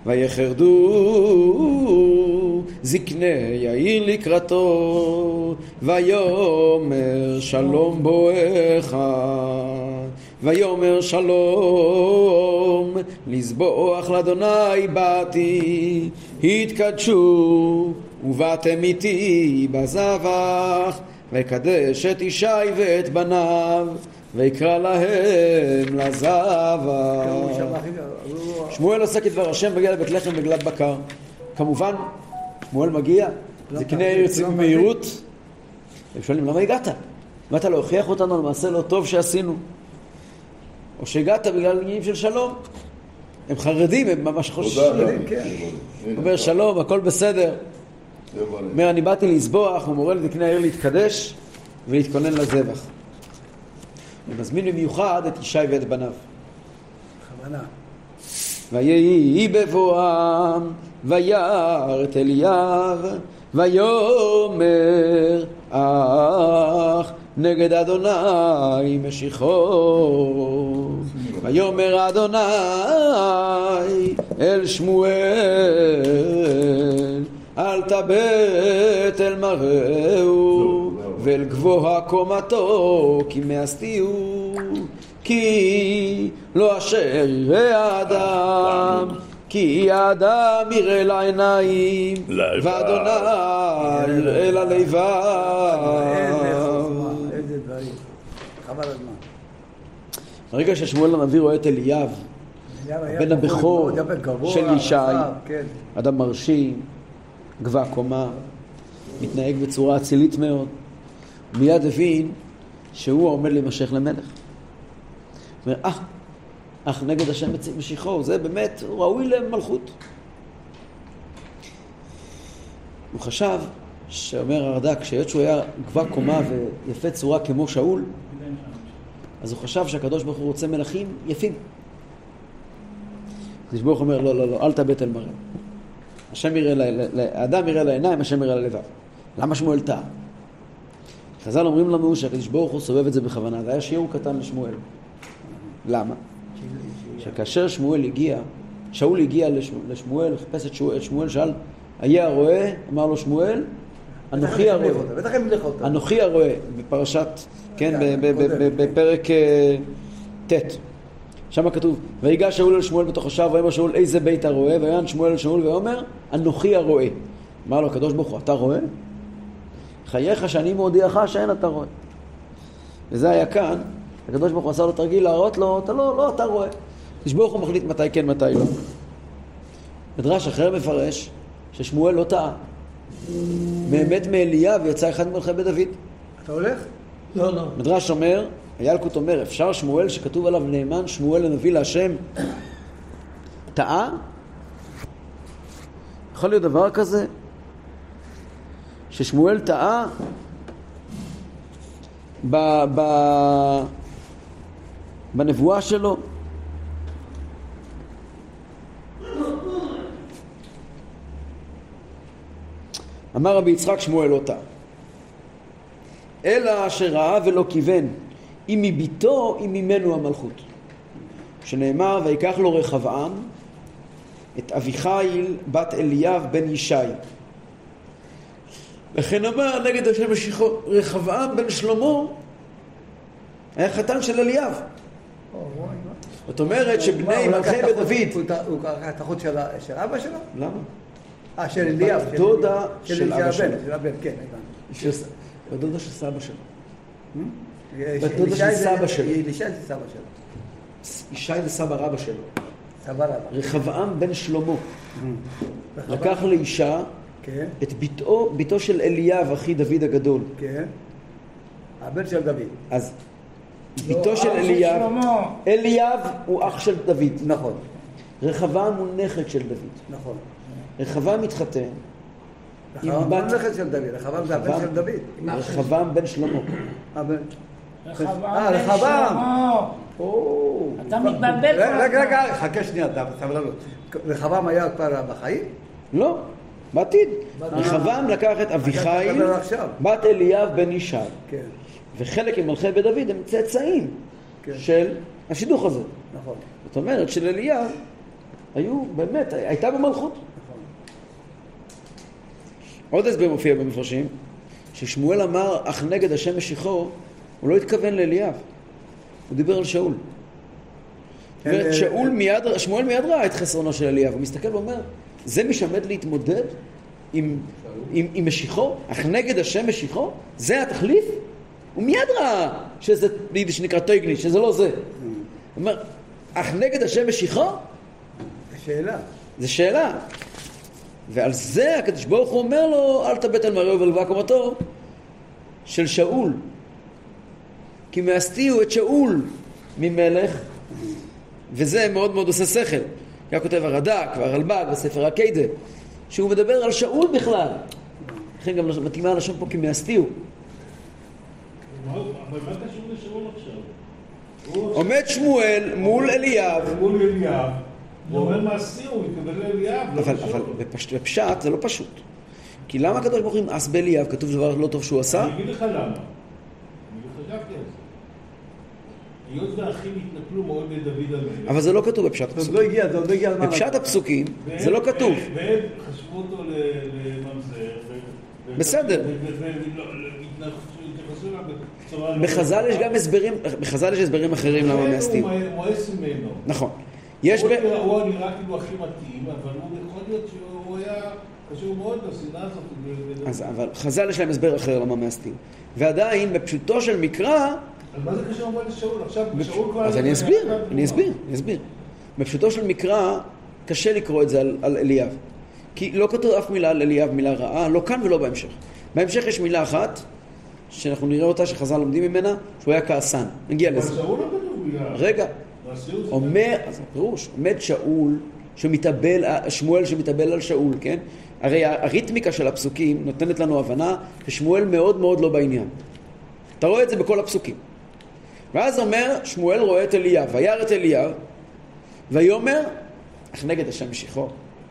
ויחרדו זקני יאיר לקראתו, ויאמר שלום בואך, ויאמר שלום לזבוח לאדוני באתי, התקדשו ובאתם איתי בזבח, ויקדש את ישי ואת בניו, ויקרא להם לזבח. שמואל עושה כדבר השם, מגיע לבית לחם וגלת בקר. כמובן שמואל מגיע, זקני יאיר יוצאים במהירות, הם שואלים למה הגעת? מה אתה להוכיח אותנו על מעשה לא טוב שעשינו? או שהגעת בגלל עניינים של שלום? הם חרדים, הם ממש חוששים. הוא אומר שלום, הכל בסדר. אומר אני באתי לזבוח, הוא מורה לזקני יאיר להתקדש ולהתכונן לזבח. ומזמין במיוחד את ישי ואת בניו. בכוונה. ויהי בבואם וירא את אליאב, ויאמר אך נגד אדוני משיחו. ויאמר אדוני אל שמואל, אל תבט אל מראהו ואל גבוה קומתו, כי מאסתיהו, כי לא אשר יראה האדם, כי האדם יראה לעיניים ואדוני יראה ללבב. איזה דברים, חבל הזמן. הרגע ששמואל הנביא רואה את אליאב, בן הבכור של ישי, אדם מרשים, גבוה קומה, מתנהג בצורה אצילית מאוד, מיד הבין שהוא עומד להימשך למלך. הוא אומר, אה, אך נגד השם משיחו, זה באמת, הוא ראוי למלכות. הוא חשב, שאומר הרד"ק, שהיות שהוא היה גבוה קומה ויפה צורה כמו שאול, אז הוא חשב שהקדוש ברוך הוא רוצה מלכים יפים. הקדוש ברוך הוא אומר, לא, לא, לא, אל תבט אל מראהו. השם יראה, האדם יראה לעיניים, השם יראה ללבב. למה שמואל טעה? חז"ל אומרים לנו שהקדוש ברוך הוא סובב את זה בכוונה. זה היה שיעור קטן לשמואל. למה? שכאשר שמואל הגיע, שאול הגיע לשמואל, חיפש את שמואל, שאל, היה הרואה? אמר לו שמואל, אנוכי הרואה. אנוכי הרואה, בפרשת, כן, בפרק ט'. שם כתוב, ויגש שאול אל שמואל בתוך השער, ויאמר שאול איזה בית הרואה, ויען שמואל אל שאול ואומר, אנוכי הרואה. אמר לו הקדוש ברוך הוא, אתה רואה? חייך שאני מודיעך שאין אתה רואה. וזה היה כאן, הקדוש ברוך הוא עשה לו תרגיל להראות לו, אתה לא, לא, אתה רואה. הקדוש ברוך הוא מחליט מתי כן, מתי לא. מדרש אחר מפרש ששמואל לא טעה. באמת מאליאב יצא אחד מלכי בית דוד. אתה הולך? לא, לא. מדרש אומר, הילקוט אומר, אפשר שמואל שכתוב עליו נאמן, שמואל הנביא להשם, טעה? יכול להיות דבר כזה? ששמואל טעה ב, ב, בנבואה שלו? אמר רבי יצחק שמואל לא טעה. אלא אשר ראה ולא כיוון, אם מביתו, אם ממנו המלכות. שנאמר, ויקח לו רחבעם את אביחיל בת אליאב בן ישי. לכן אמר נגד השם משיחו, רחבעם בן שלמה היה חתן של אליאב. זאת אומרת שבני מלכי בית דוד. הוא קרא את החוט של אבא שלו? למה? אה, של אליאב. דודה של אבא שלו. של הבן, כן. בדודה של סבא שלו. בדודה של סבא שלו. ישי זה סבא שלו. ישי זה סבא רבא שלו. סבא רבא. רחבעם בן שלמה. לקח לאישה את ביתו, ביתו של אליאב, אחי דוד הגדול. כן. הבן של דוד. אז ביתו של אליאב, אליאב הוא אח של דוד. נכון. רחבעם הוא נכד של דוד. נכון. רחבעם מתחתן. רחבעם הוא נכד של דוד, רחבעם זה הבן של דוד. רחבעם בן שלמה. אה, רחבעם. אתה מתבלבל. רגע, רגע, חכה שנייה, סבלנות. רחבעם היה כבר בחיים? לא. בעתיד. רחבעם לקח את אביחיל, בת אליאב בן ישי. כן. וחלק ממלכי בית דוד הם צאצאים של השידוך הזה. נכון. זאת אומרת של אליאב היו באמת, הייתה במלכות. עוד הסבר מופיע במפרשים, ששמואל אמר אך נגד השם משיחו, הוא לא התכוון לאליאב, הוא דיבר על שאול. זאת אומרת, שאול מיד, שמואל מיד ראה את חסרונו של אליאב, הוא מסתכל ואומר, זה מי שעמד להתמודד עם, עם, עם משיחו, אך נגד השם משיחו, זה התחליף? הוא מיד ראה שזה ביידיש שנקרא טויגניש, שזה לא זה. הוא אומר, אך נגד השם משיחו? שאלה. זה שאלה. ועל זה הקדוש ברוך הוא אומר לו, אל תבט על מראהו ולגבהה קומתו של שאול. כי מאסתיהו את שאול ממלך, וזה מאוד מאוד עושה שכל. כך כותב הרד"ק והרלב"ג בספר הקיידה, שהוא מדבר על שאול בכלל. לכן גם מתאימה הלשון פה כי מאסתיהו. אבל מה קשור לשאול עכשיו? עומד שמואל מול אליאב. מול אליאב. הוא אומר מעשי, הוא מתכוון לאליאב. אבל, אבל בפשט זה לא פשוט. כי למה הקדוש ברוך הוא ימאס באליאב? כתוב דבר לא טוב שהוא עשה? אני אגיד לך למה. אני חשבתי על זה. היות והאחים התנפלו מאוד לדוד המלך. אבל זה לא כתוב בפשט זה הפסוקים. לא הגיע, זה עוד לא הגיע על מה. בפשט הפסוקים זה לא כתוב. והם חשבו אותו לממזר. בסדר. והתייחסו אליו בצורה... בחז"ל יש גם הסברים, בחז"ל יש הסברים אחרים למה מאסתיהו. הוא מואס ממנו. נכון. יש ב... הוא נראה כאילו הכי מתאים, אבל הוא יכול להיות שהוא היה קשור מאוד לשנאה הזאת. אז, אבל חז"ל יש להם הסבר אחר למה מאסתיהו. ועדיין, בפשוטו של מקרא... אז מה זה קשור מאוד לשאול? עכשיו, שאול כבר... אז אני אסביר, אני אסביר, אני אסביר. בפשוטו של מקרא, קשה לקרוא את זה על, על אליאב. כי לא כתוב אף מילה על אליאב, מילה רעה, לא כאן ולא בהמשך. בהמשך יש מילה אחת, שאנחנו נראה אותה, שחז"ל לומדים ממנה, שהוא היה כעסן. נגיע לזה. אבל שאול לא כתוב מילה. רגע. אומר, אז הפירוש, עומד שאול, שמתאבל, שמואל שמתאבל על שאול, כן? הרי הריתמיקה של הפסוקים נותנת לנו הבנה, ששמואל מאוד מאוד לא בעניין. אתה רואה את זה בכל הפסוקים. ואז אומר, שמואל רואה את אליאב, וירא את אליאב, ויאמר, אך נגד השם משיחו.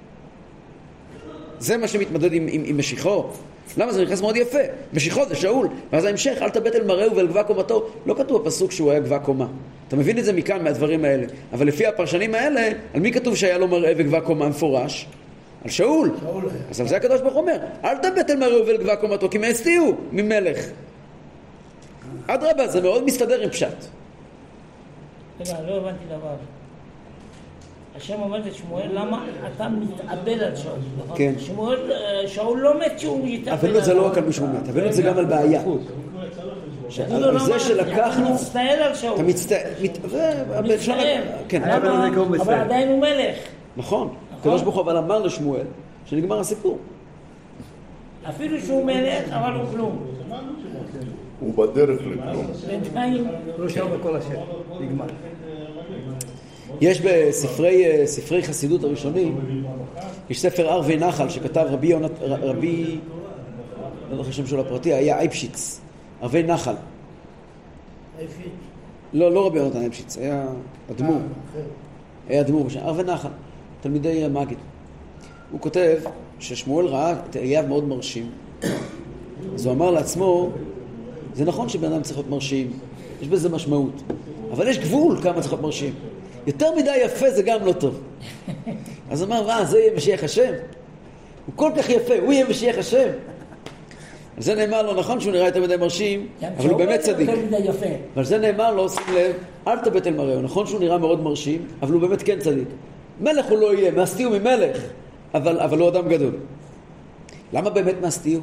זה מה שמתמודד עם, עם, עם משיחו. למה? זה נכנס מאוד יפה. משיחו זה שאול. ואז ההמשך, אל תבט אל מראהו ואל גבהה קומתו. לא כתוב בפסוק שהוא היה גבהה קומה. אתה מבין את זה מכאן, מהדברים האלה. אבל לפי הפרשנים האלה, על מי כתוב שהיה לו מראה וגבהה קומה מפורש? על שאול. שאול. אז על זה הקדוש ברוך הוא אומר, אל תבט אל מראהו ואל גבהה קומתו, כי מאסתיהו ממלך. אדרבה, זה מאוד מסתדר עם פשט. רגע, לא הבנתי דבר. השם אומר לשמואל, למה אתה מתאבל על שאול? כן. שמואל, שאול לא מת שהוא יתאבל על... אבלות זה לא רק על מישהו מת, אבלות זה גם על בעיה. על זה שלקחנו... אתה מצטער על שאול. אתה מצטער... מצטער. כן. אבל עדיין הוא מלך. נכון. הקדוש ברוך הוא אבל אמר לשמואל שנגמר הסיפור. אפילו שהוא מלך, אבל הוא כלום. הוא בדרך לכלום. בינתיים... לא שם בכל השם. נגמר. יש בספרי ספרי חסידות הראשונים, יש ספר הר ונחל שכתב רבי יונת, רבי, לא זוכר שם שלו הפרטי, היה אייפשיץ, ערבי נחל. אייפשיץ? לא, לא רבי יונתן אייפשיץ, היה אדמו"ר. היה אדמו"ר בשם, ערבי נחל, תלמידי מגיד. הוא כותב ששמואל ראה את אליאב מאוד מרשים, אז הוא אמר לעצמו, זה נכון שבן אדם צריך להיות מרשים, יש בזה משמעות, אבל יש גבול כמה צריך להיות מרשים. יותר מדי יפה זה גם לא טוב. אז הוא אמר, מה, זה יהיה משיח השם? הוא כל כך יפה, הוא יהיה משיח השם. על זה נאמר לו, נכון שהוא נראה יותר מדי מרשים, אבל הוא באמת צדיק. ועל זה נאמר לו, שים לב, אל תבט אל מראהו. נכון שהוא נראה מאוד מרשים, אבל הוא באמת כן צדיק. מלך הוא לא יהיה, מאסתיהו ממלך, אבל, אבל הוא אדם גדול. למה באמת מאסתיהו?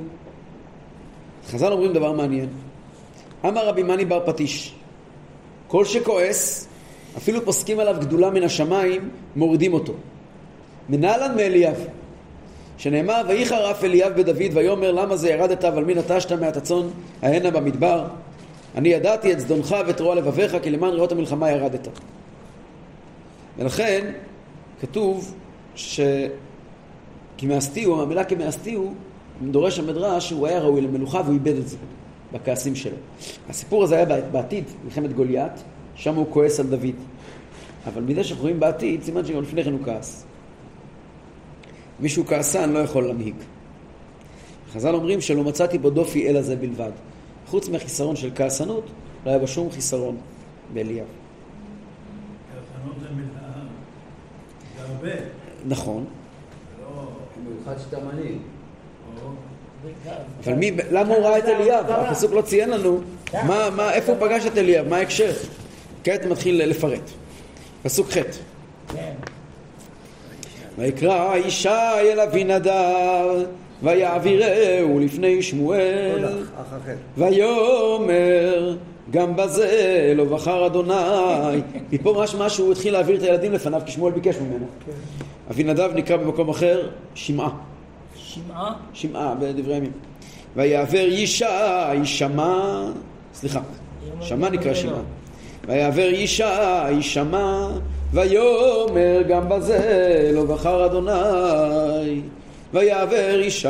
חז"ל אומרים דבר מעניין. אמר רבי מני בר פטיש, כל שכועס, אפילו פוסקים עליו גדולה מן השמיים, מורידים אותו. מנהלן מאליאב, שנאמר, ויחר אף אליאב בדוד, ויאמר, למה זה ירדת, אבל מי נטשת מעט הצאן ההנה במדבר? אני ידעתי את זדונך ואת רוע לבביך, כי למען רעות המלחמה ירדת. ולכן, כתוב ש... כי מאסתיהו, המילה כמאסתיהו, דורש המדרש, שהוא היה ראוי למלוכה, והוא איבד את זה בכעסים שלו. הסיפור הזה היה בעתיד, מלחמת גוליית, שם הוא כועס על דוד. אבל מדי שאנחנו רואים בעתיד, סימן שגם לפני כן הוא כעס. מישהו כעסן לא יכול להנהיג. חז"ל אומרים שלא מצאתי בו דופי אלא זה בלבד. חוץ מהחיסרון של כעסנות, לא היה בו שום חיסרון באליהו. כעסנות זה מלאה. זה הרבה. נכון. במיוחד שאתה מנהיג. אבל מי, למה הוא ראה את אליהו? הפסוק לא ציין לנו מה, מה, איפה הוא פגש את אליהו, מה ההקשר? כעת מתחיל לפרט. פסוק ח' כן. ויקרא ישי אל אבינדב ויעבירהו לפני שמואל אח אחר. ויאמר גם בזה לא בחר אדוני. מפה משמע שהוא התחיל להעביר את הילדים לפניו כי שמואל ביקש ממנו. אבינדב נקרא במקום אחר שמעה. שמעה? שמעה בדברי הימים. ויעבר ישי שמע, סליחה, שמע נקרא שמעה. ויעבר ישי שמע ויאמר גם בזה לא בחר אדוני. ויעבר ישי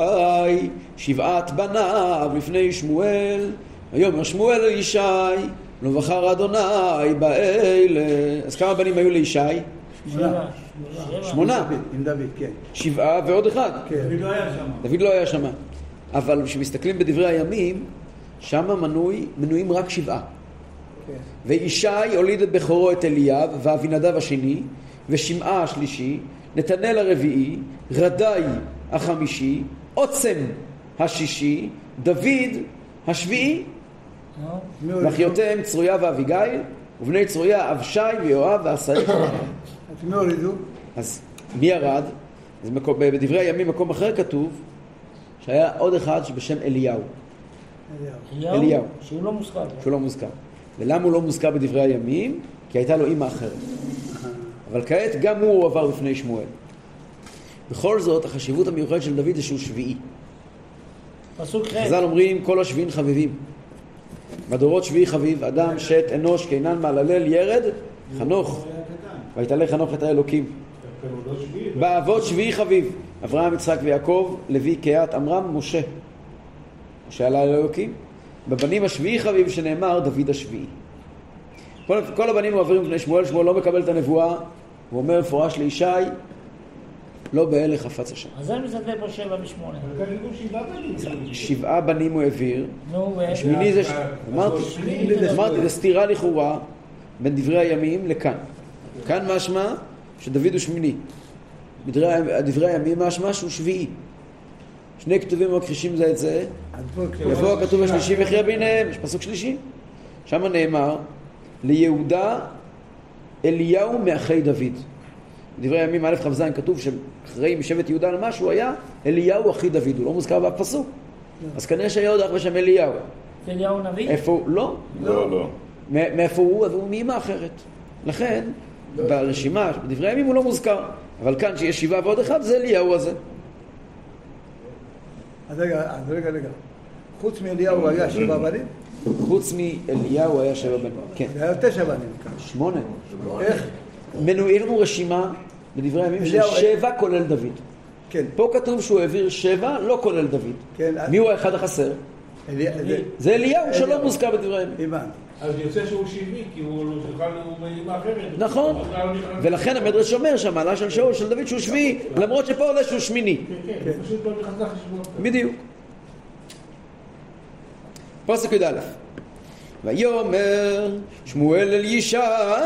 שבעת בניו לפני שמואל ויאמר שמואל אל ישי לא בחר אדוני באלה. אז כמה בנים היו לישי? שמונה. שמונה. עם דוד, כן. שבעה ועוד אחד. כן. דוד לא היה שם. דוד לא היה שם. אבל כשמסתכלים בדברי הימים, שם מנוי, מנויים רק שבעה. כן. וישי הוליד את בכורו את אליאב, ואבינדב השני, ושמעה השלישי, נתנאל הרביעי, רדאי החמישי, עוצם השישי, דוד השביעי, נו. ואחיותיהם צרויה ואביגיל, ובני צרויה אבשי ויואב ועשאי. אז מי הורידו? אז מי ירד? אז מקום, בדברי הימים מקום אחר כתוב שהיה עוד אחד שבשם אליהו, אליהו. אליהו. שהוא לא מוזכר. שהוא לא מוזכר. ולמה הוא לא מוזכר בדברי הימים? כי הייתה לו אמא אחרת. אבל כעת גם הוא עבר בפני שמואל. בכל זאת, החשיבות המיוחדת של דוד זה שהוא שביעי. פסוק ח'. חז"ל אומרים כל השביעים חביבים. בדורות שביעי חביב, אדם, שת, אנוש, קינן, מעללל, ירד, חנוך. ויתעלה חנוך את האלוקים. באבות שביעי חביב, אברהם, יצחק ויעקב, לוי, קהת, עמרם, משה. משה עלה אל אלוקים. בבנים השביעי חביב שנאמר דוד השביעי. כל, כל הבנים עוברים לפני שמואל, שמואל לא מקבל את הנבואה, הוא אומר מפורש לישי, לא באלה חפץ השם. אז אני מסתכל פה שבע משמונה. שבעה בנים הוא העביר, נו, שמיני זה, ש- אמרתי, אמרתי, זה סתירה לכאורה בין דברי הימים לכאן. כאן משמע שדוד הוא שמיני. בדברי, דברי הימים משמע שהוא שביעי. שני כתובים מכחישים זה את זה. יבוא הכתוב השלישי ויחיה ביניהם, יש פסוק שלישי. שם נאמר, ליהודה אליהו מאחי דוד. בדברי הימים א' ח' ז' כתוב שאחרי משבט יהודה על משהו היה אליהו אחי דוד, הוא לא מוזכר באף פסוק. אז כנראה שהיה עוד אח בשם אליהו. אליהו נביא? איפה הוא? לא. לא, לא. מאיפה הוא? הוא מאמא אחרת. לכן, ברשימה, בדברי הימים הוא לא מוזכר. אבל כאן שיש שבעה ועוד אחד, זה אליהו הזה. אז רגע, אז רגע, רגע. חוץ מאליהו היה שבעה בנים? חוץ מאליהו היה שבע בנים. כן. זה היה תשע בנים. שמונה. איך? מנויים לנו רשימה בדברי הימים של אליהו- שבע כולל דוד. כן. פה כתוב שהוא העביר שבע, לא כולל דוד. כן. מי הוא האחד החסר? אלי- זה- זה אליהו שלא אליהו. מוזכר בדברי הימים. הבנתי. אז יוצא שהוא שבעי, כי הוא בכלל הוא מאמא אחרת. נכון. הוא בכלל לא נכנס- ולכן המדרש אומר שהמעלה של שאול של דוד שהוא שביעי, למרות שפה עולה שהוא שמיני. כן, כן, הוא פשוט לא נכנס לחשבון. בדיוק. פסוק י"א. ויאמר שמואל אל ישי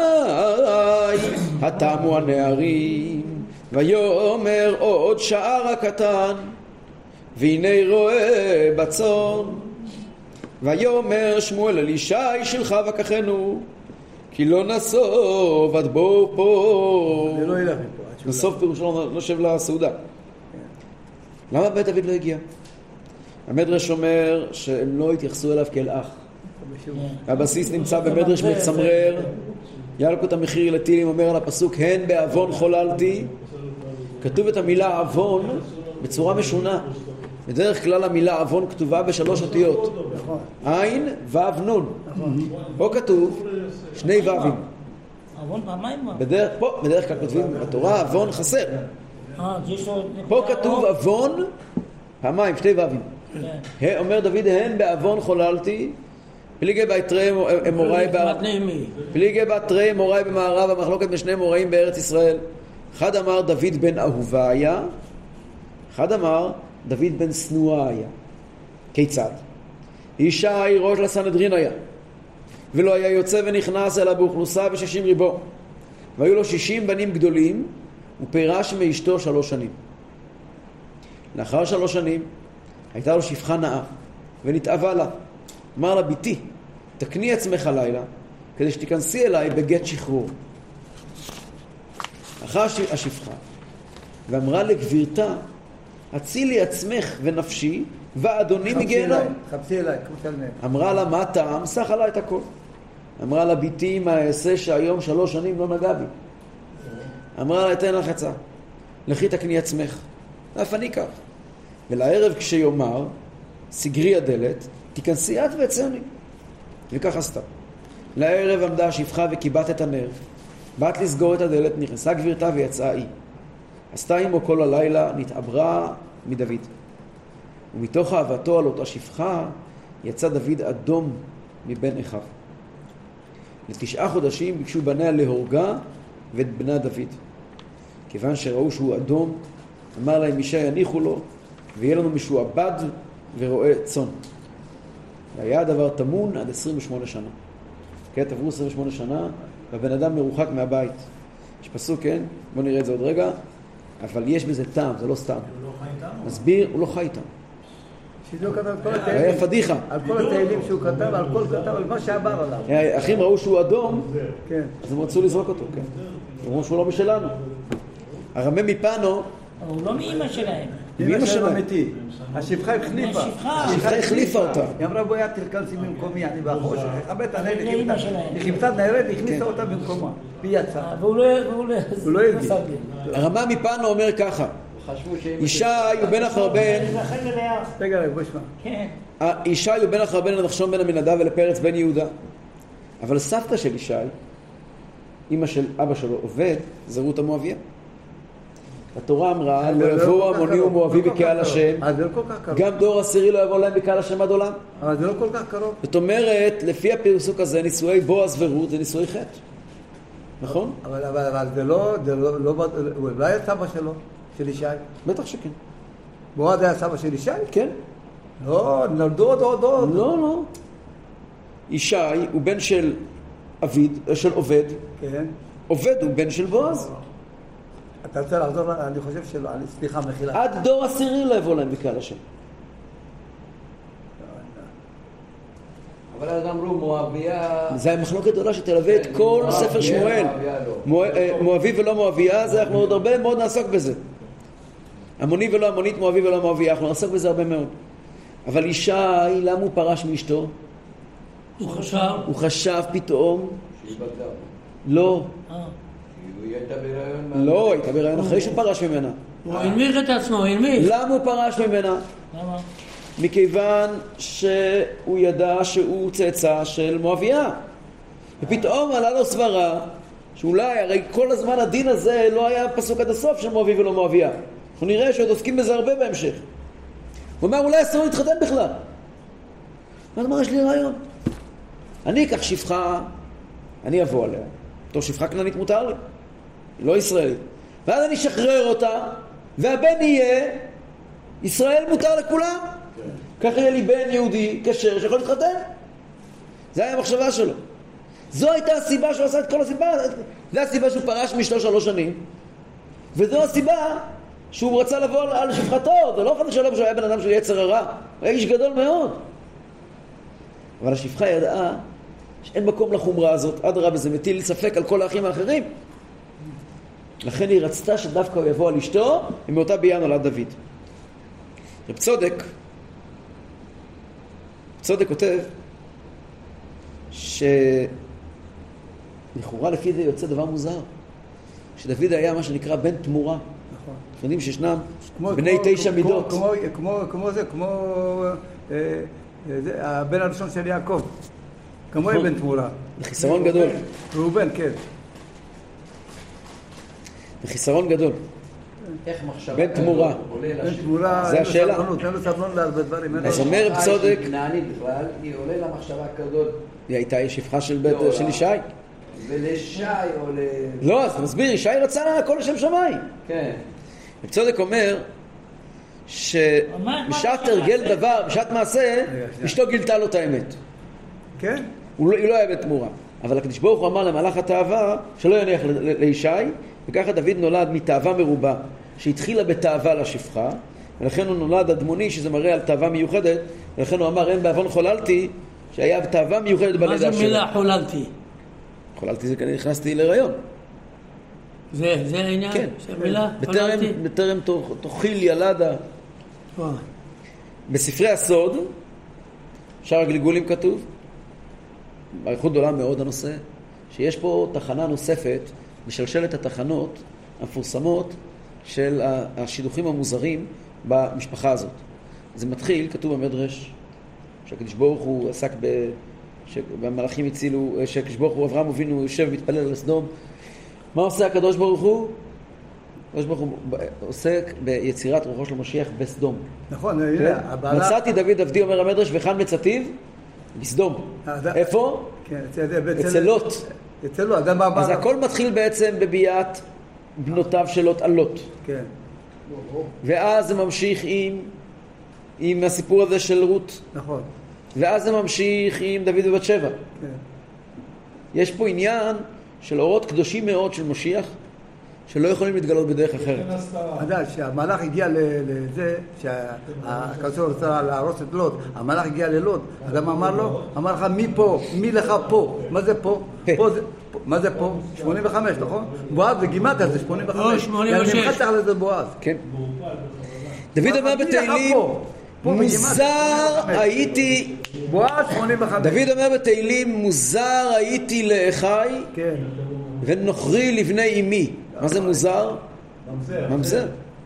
התמו הנערים ויאמר עוד שער הקטן והנה רואה בצאן ויאמר שמואל אל ישי שלך וקחנו כי לא נסוב עד בוא פה. זה לא ילך מפה. עד שהוא נסוף פירושו לא נושב לסעודה. למה בית דוד לא הגיע? המדרש אומר שהם לא התייחסו אליו כאל אח. הבסיס נמצא במדרש מצמרר, ילקוט המחיר לטילים אומר על הפסוק הן בעוון חוללתי. כתוב את המילה עוון בצורה משונה. בדרך כלל המילה עוון כתובה בשלוש אותיות, עין וו נון. פה כתוב שני וווים. עוון פעמיים מה? בדרך, פה, בדרך כלל כותבים בתורה עוון חסר. אה, יש לו... פה כתוב עוון פעמיים, שתי וווים. כן. אומר דוד הן בעוון חוללתי פליגי בתרי אמוראי פליגי בתרי אמוראי במערב. המחלוקת בשני אמוראים בארץ ישראל. אחד אמר דוד בן אהוביה אחד אמר, דוד בן שנואה היה. כיצד? ישי ראש לסנהדרין היה, ולא היה יוצא ונכנס אלא באוכלוסה בשישים ריבו, והיו לו שישים בנים גדולים, ופירש מאשתו שלוש שנים. לאחר שלוש שנים הייתה לו שפחה נאה, ונתאווה לה. אמר לה, ביתי, תקני עצמך לילה, כדי שתיכנסי אליי בגט שחרור. אחר השפחה, ואמרה לגבירתה, הצילי עצמך ונפשי, ואדוני מגיהנום. חפשי אליי, כמו תלמד. אמרה לה, מה טעם? סך עלה את הכל. אמרה לה, ביתי, מה אעשה שהיום שלוש שנים לא נגע בי? אמרה לה, אתן לך עצה, לכי תקני עצמך, אף אני כך. ולערב כשיאמר, סגרי הדלת, תיכנסי את ואצאני. וכך עשתה. לערב עמדה השפחה וקיבט את הנר. באת לסגור את הדלת, נכנסה גבירתה ויצאה היא. עשתה עמו כל הלילה, נתעברה מדוד. ומתוך אהבתו על אותה שפחה, יצא דוד אדום מבן אחיו. לתשעה חודשים ביקשו בניה להורגה ואת בנה דוד. כיוון שראו שהוא אדום, אמר להם, אישה יניחו לו, ויהיה לנו משועבד ורואה צאן. והיה הדבר תמון עד עשרים ושמונה שנה. כן, עברו עשרים ושמונה שנה, והבן אדם מרוחק מהבית. יש פסוק, כן? בואו נראה את זה עוד רגע. אבל יש בזה טעם, זה לא סתם. הוא לא חי איתם? מסביר, הוא לא חי איתם. שהוא כתב על כל היה התהילים. פדיחה. על כל התהילים שהוא כתב, על כל כתב, על מה שעבר עליו. האחים ראו שהוא אדום, כן. אז הם רצו לזרוק אותו, כן. הם אמרו שהוא לא משלנו. הרמ"א מפנו, אבל הוא לא מאמא שלהם. אמא שלו שלהם. אמיתי. השפחה החליפה. השפחה. השפחה החליפה אותה. היא אמרה, בואי את תרכנסי במקומי, אני בחושך. הכבה את הנר, זה אמא שלהם. היא חיפתה נערת, הכניסה אותה במקומה. והיא יצאה. והוא לא... והוא לא... הוא לא הרגיש. הרמ"א מפנו אומר ככה, ישי הוא בן החרבן, זה החל מלאה. רגע, רגע, בוא שמע. כן. ישי הוא בן החרבן לנחשון בן עמינדב ולפרץ בן יהודה. אבל סבתא של ישי, אמא של אבא שלו, עובד, זה רות המואביה. התורה אמרה, לא יבואו עמוני ומואבי בקהל השם, אז זה לא כל כך קרוב. גם דור עשירי לא יבוא להם בקהל השם עד עולם. אבל זה לא כל כך קרוב. זאת אומרת, לפי הפרסוק הזה, נישואי בועז ורות זה נישואי חטא. נכון? אבל, אבל, אבל זה לא, זה לא, לא, הוא לא היה סבא שלו, של ישי. בטח שכן. בועז היה סבא של ישי? כן? לא, נולדו עוד עוד עוד. לא, לא. ישי הוא בן של אביד, של עובד. כן. עובד הוא בן של בועז. אתה רוצה לחזור, אני חושב שלא, אני סליחה, מחילה. עד דור עשירי לא יבוא להם בקהל השם. אבל אז אמרו מואביה... זה המחלוקת גדולה שתלווה את כל ספר שמואל. מואבי ולא מואביה, זה אנחנו עוד הרבה מאוד נעסוק בזה. עמוני ולא עמונית, מואבי ולא מואביה, אנחנו נעסוק בזה הרבה מאוד. אבל ישי, למה הוא פרש מאשתו? הוא חשב. הוא חשב פתאום. שהיא בגדה. לא. היא הייתה בהיריון... לא, הייתה בהיריון אחרי שהוא פרש ממנה. הוא הנמיך את עצמו, הוא הנמיך. למה הוא פרש ממנה? למה? מכיוון שהוא ידע שהוא צאצא של מואביה. ופתאום עלה לו סברה, שאולי, הרי כל הזמן הדין הזה לא היה פסוק עד הסוף של מואבי ולא מואביה. אנחנו נראה שעוד עוסקים בזה הרבה בהמשך. הוא אומר, אולי אסור להתחתן בכלל. אז אמר, יש לי רעיון. אני אקח שפחה, אני אבוא עליה. תור שפחה כנענית מותר לי, לא ישראלית. ואז אני אשחרר אותה, והבן יהיה, ישראל מותר לכולם. כך יהיה לי בן יהודי כשר שיכול להתחתן. זה היה המחשבה שלו. זו הייתה הסיבה שהוא עשה את כל הסיבה. זו הסיבה שהוא פרש משלוש שלוש שנים. וזו הסיבה שהוא רצה לבוא על שפחתו. זה לא חדש שלום שהוא היה בן אדם של יצר הרע. הוא היה איש גדול מאוד. אבל השפחה ידעה שאין מקום לחומרה הזאת. אדרבה, זה מטיל ספק על כל האחים האחרים. לכן היא רצתה שדווקא הוא יבוא על אשתו, ומאותה ביאה נולד דוד. רב צודק, צודק כותב שלכאורה לפי זה יוצא דבר מוזר, שדוד היה מה שנקרא בן תמורה. נכון. אנחנו יודעים שישנם כמו, בני כמו, תשע כמו, מידות. כמו, כמו, כמו זה, כמו אה, אה, זה, הבן הראשון של יעקב. כמו נכון. בן תמורה. זה חיסרון גדול. ראובן, כן. זה חיסרון גדול. איך מחשבה... בן תמורה. בן תמורה, זה אין לו השאלה. סבלנות, אין לו סבלנות להרבה דברים. אין לו- אז אומר רב צודק, שהיא כנענית בכלל, היא עולה למחשבה כזאת, היא הייתה שפחה של בית לא, של לא. ישי. ולשי או ל... לא, אז אתה מסביר, ישי רצה כל השם שמיים. כן. רב צודק אומר שבשעת הרגל דבר, בשעת מעשה, אשתו גילתה לו את האמת. כן? הוא לא, היא לא היה בתמורה. אבל הקדוש ברוך הוא אמר למלאך התאווה שלא יניח לישי, וככה דוד נולד מתאווה מרובה, שהתחילה בתאווה לשפחה, ולכן הוא נולד אדמוני, שזה מראה על תאווה מיוחדת, ולכן הוא אמר אין בעוון חוללתי, שהיה תאווה מיוחדת בלידה שלו. מה זה מילה חוללתי? חוללתי זה כנראה נכנסתי להיריון. זה, זה העניין? כן. מילה בטרם, חוללתי? בטרם תאכיל ילדה. וואו. בספרי הסוד, שאר הגלגולים כתוב, באריכות גדולה מאוד הנושא, שיש פה תחנה נוספת בשלשלת התחנות המפורסמות של השידוכים המוזרים במשפחה הזאת. זה מתחיל, כתוב במדרש, שהקדוש ברוך הוא עסק ב... שהמלאכים הצילו, שהקדוש ברוך הוא אברהם אבינו יושב מתפלל על סדום. מה עושה הקדוש ברוך הוא? הקדוש ברוך הוא עוסק ביצירת רוחו של משיח בסדום. נכון, מצאתי דוד עבדי אומר המדרש וכאן מצאתיו בסדום. איפה? אצל לוט. אצל לוט. אז הכל מתחיל בעצם בביאת בנותיו של לוט על לוט. כן. ואז זה ממשיך עם עם הסיפור הזה של רות. נכון. ואז זה ממשיך עם דוד ובת שבע. כן. יש פה עניין של אורות קדושים מאוד של משיח, שלא יכולים להתגלות בדרך אחרת. עדיין, שהמלאך הגיע לזה, שהקדוש רצה להרוס את לוט, המלאך הגיע ללוט, אדם אמר לו, אמר לך מי פה, מי לך פה, מה זה פה? פה זה, מה זה פה? שמונים וחמש, נכון? בועז וגימטריה זה שמונים וחמש. לא, שמונים ושש. אני מחצה על זה בועז. כן. דוד אומר בתהילים, מוזר הייתי, בועז שמונים וחמש. דוד אומר בתהילים, מוזר הייתי לאחי, כן. ונוכרי לבני אמי. מה זה מוזר? ממזר. ממזר.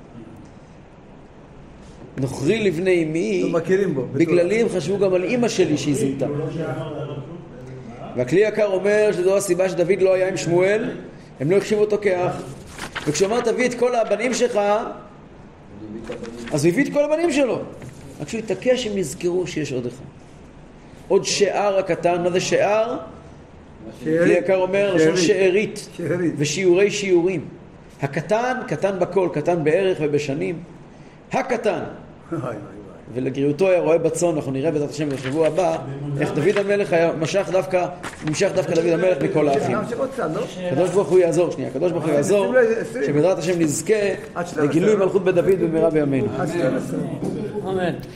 נוכרי לבני אמי, לא מכירים בו. בגללי הם חשבו גם על אמא שלי שהיא זינתה. והכלי יקר אומר שזו הסיבה שדוד לא היה עם שמואל, הם לא החשיבו אותו כאח. וכשאומר תביא את כל הבנים שלך, אז הוא הביא את כל הבנים שלו. רק כשהוא התעקש הם נזכרו שיש עוד אחד. עוד שער הקטן. מה זה שער? הכלי יקר אומר לשון שארית ושיעורי שיעורים. הקטן, קטן בכל, קטן בערך ובשנים. הקטן. ולגריעותו היה רואה בצאן. אנחנו נראה בעזרת השם בשבוע הבא איך דוד המלך היה משך דווקא, נמשך דווקא דוד המלך מכל האחים. הקדוש ברוך הוא יעזור, שנייה, הקדוש ברוך הוא יעזור שבעזרת השם נזכה לגילוי מלכות בדוד במהרה בימינו. אמן.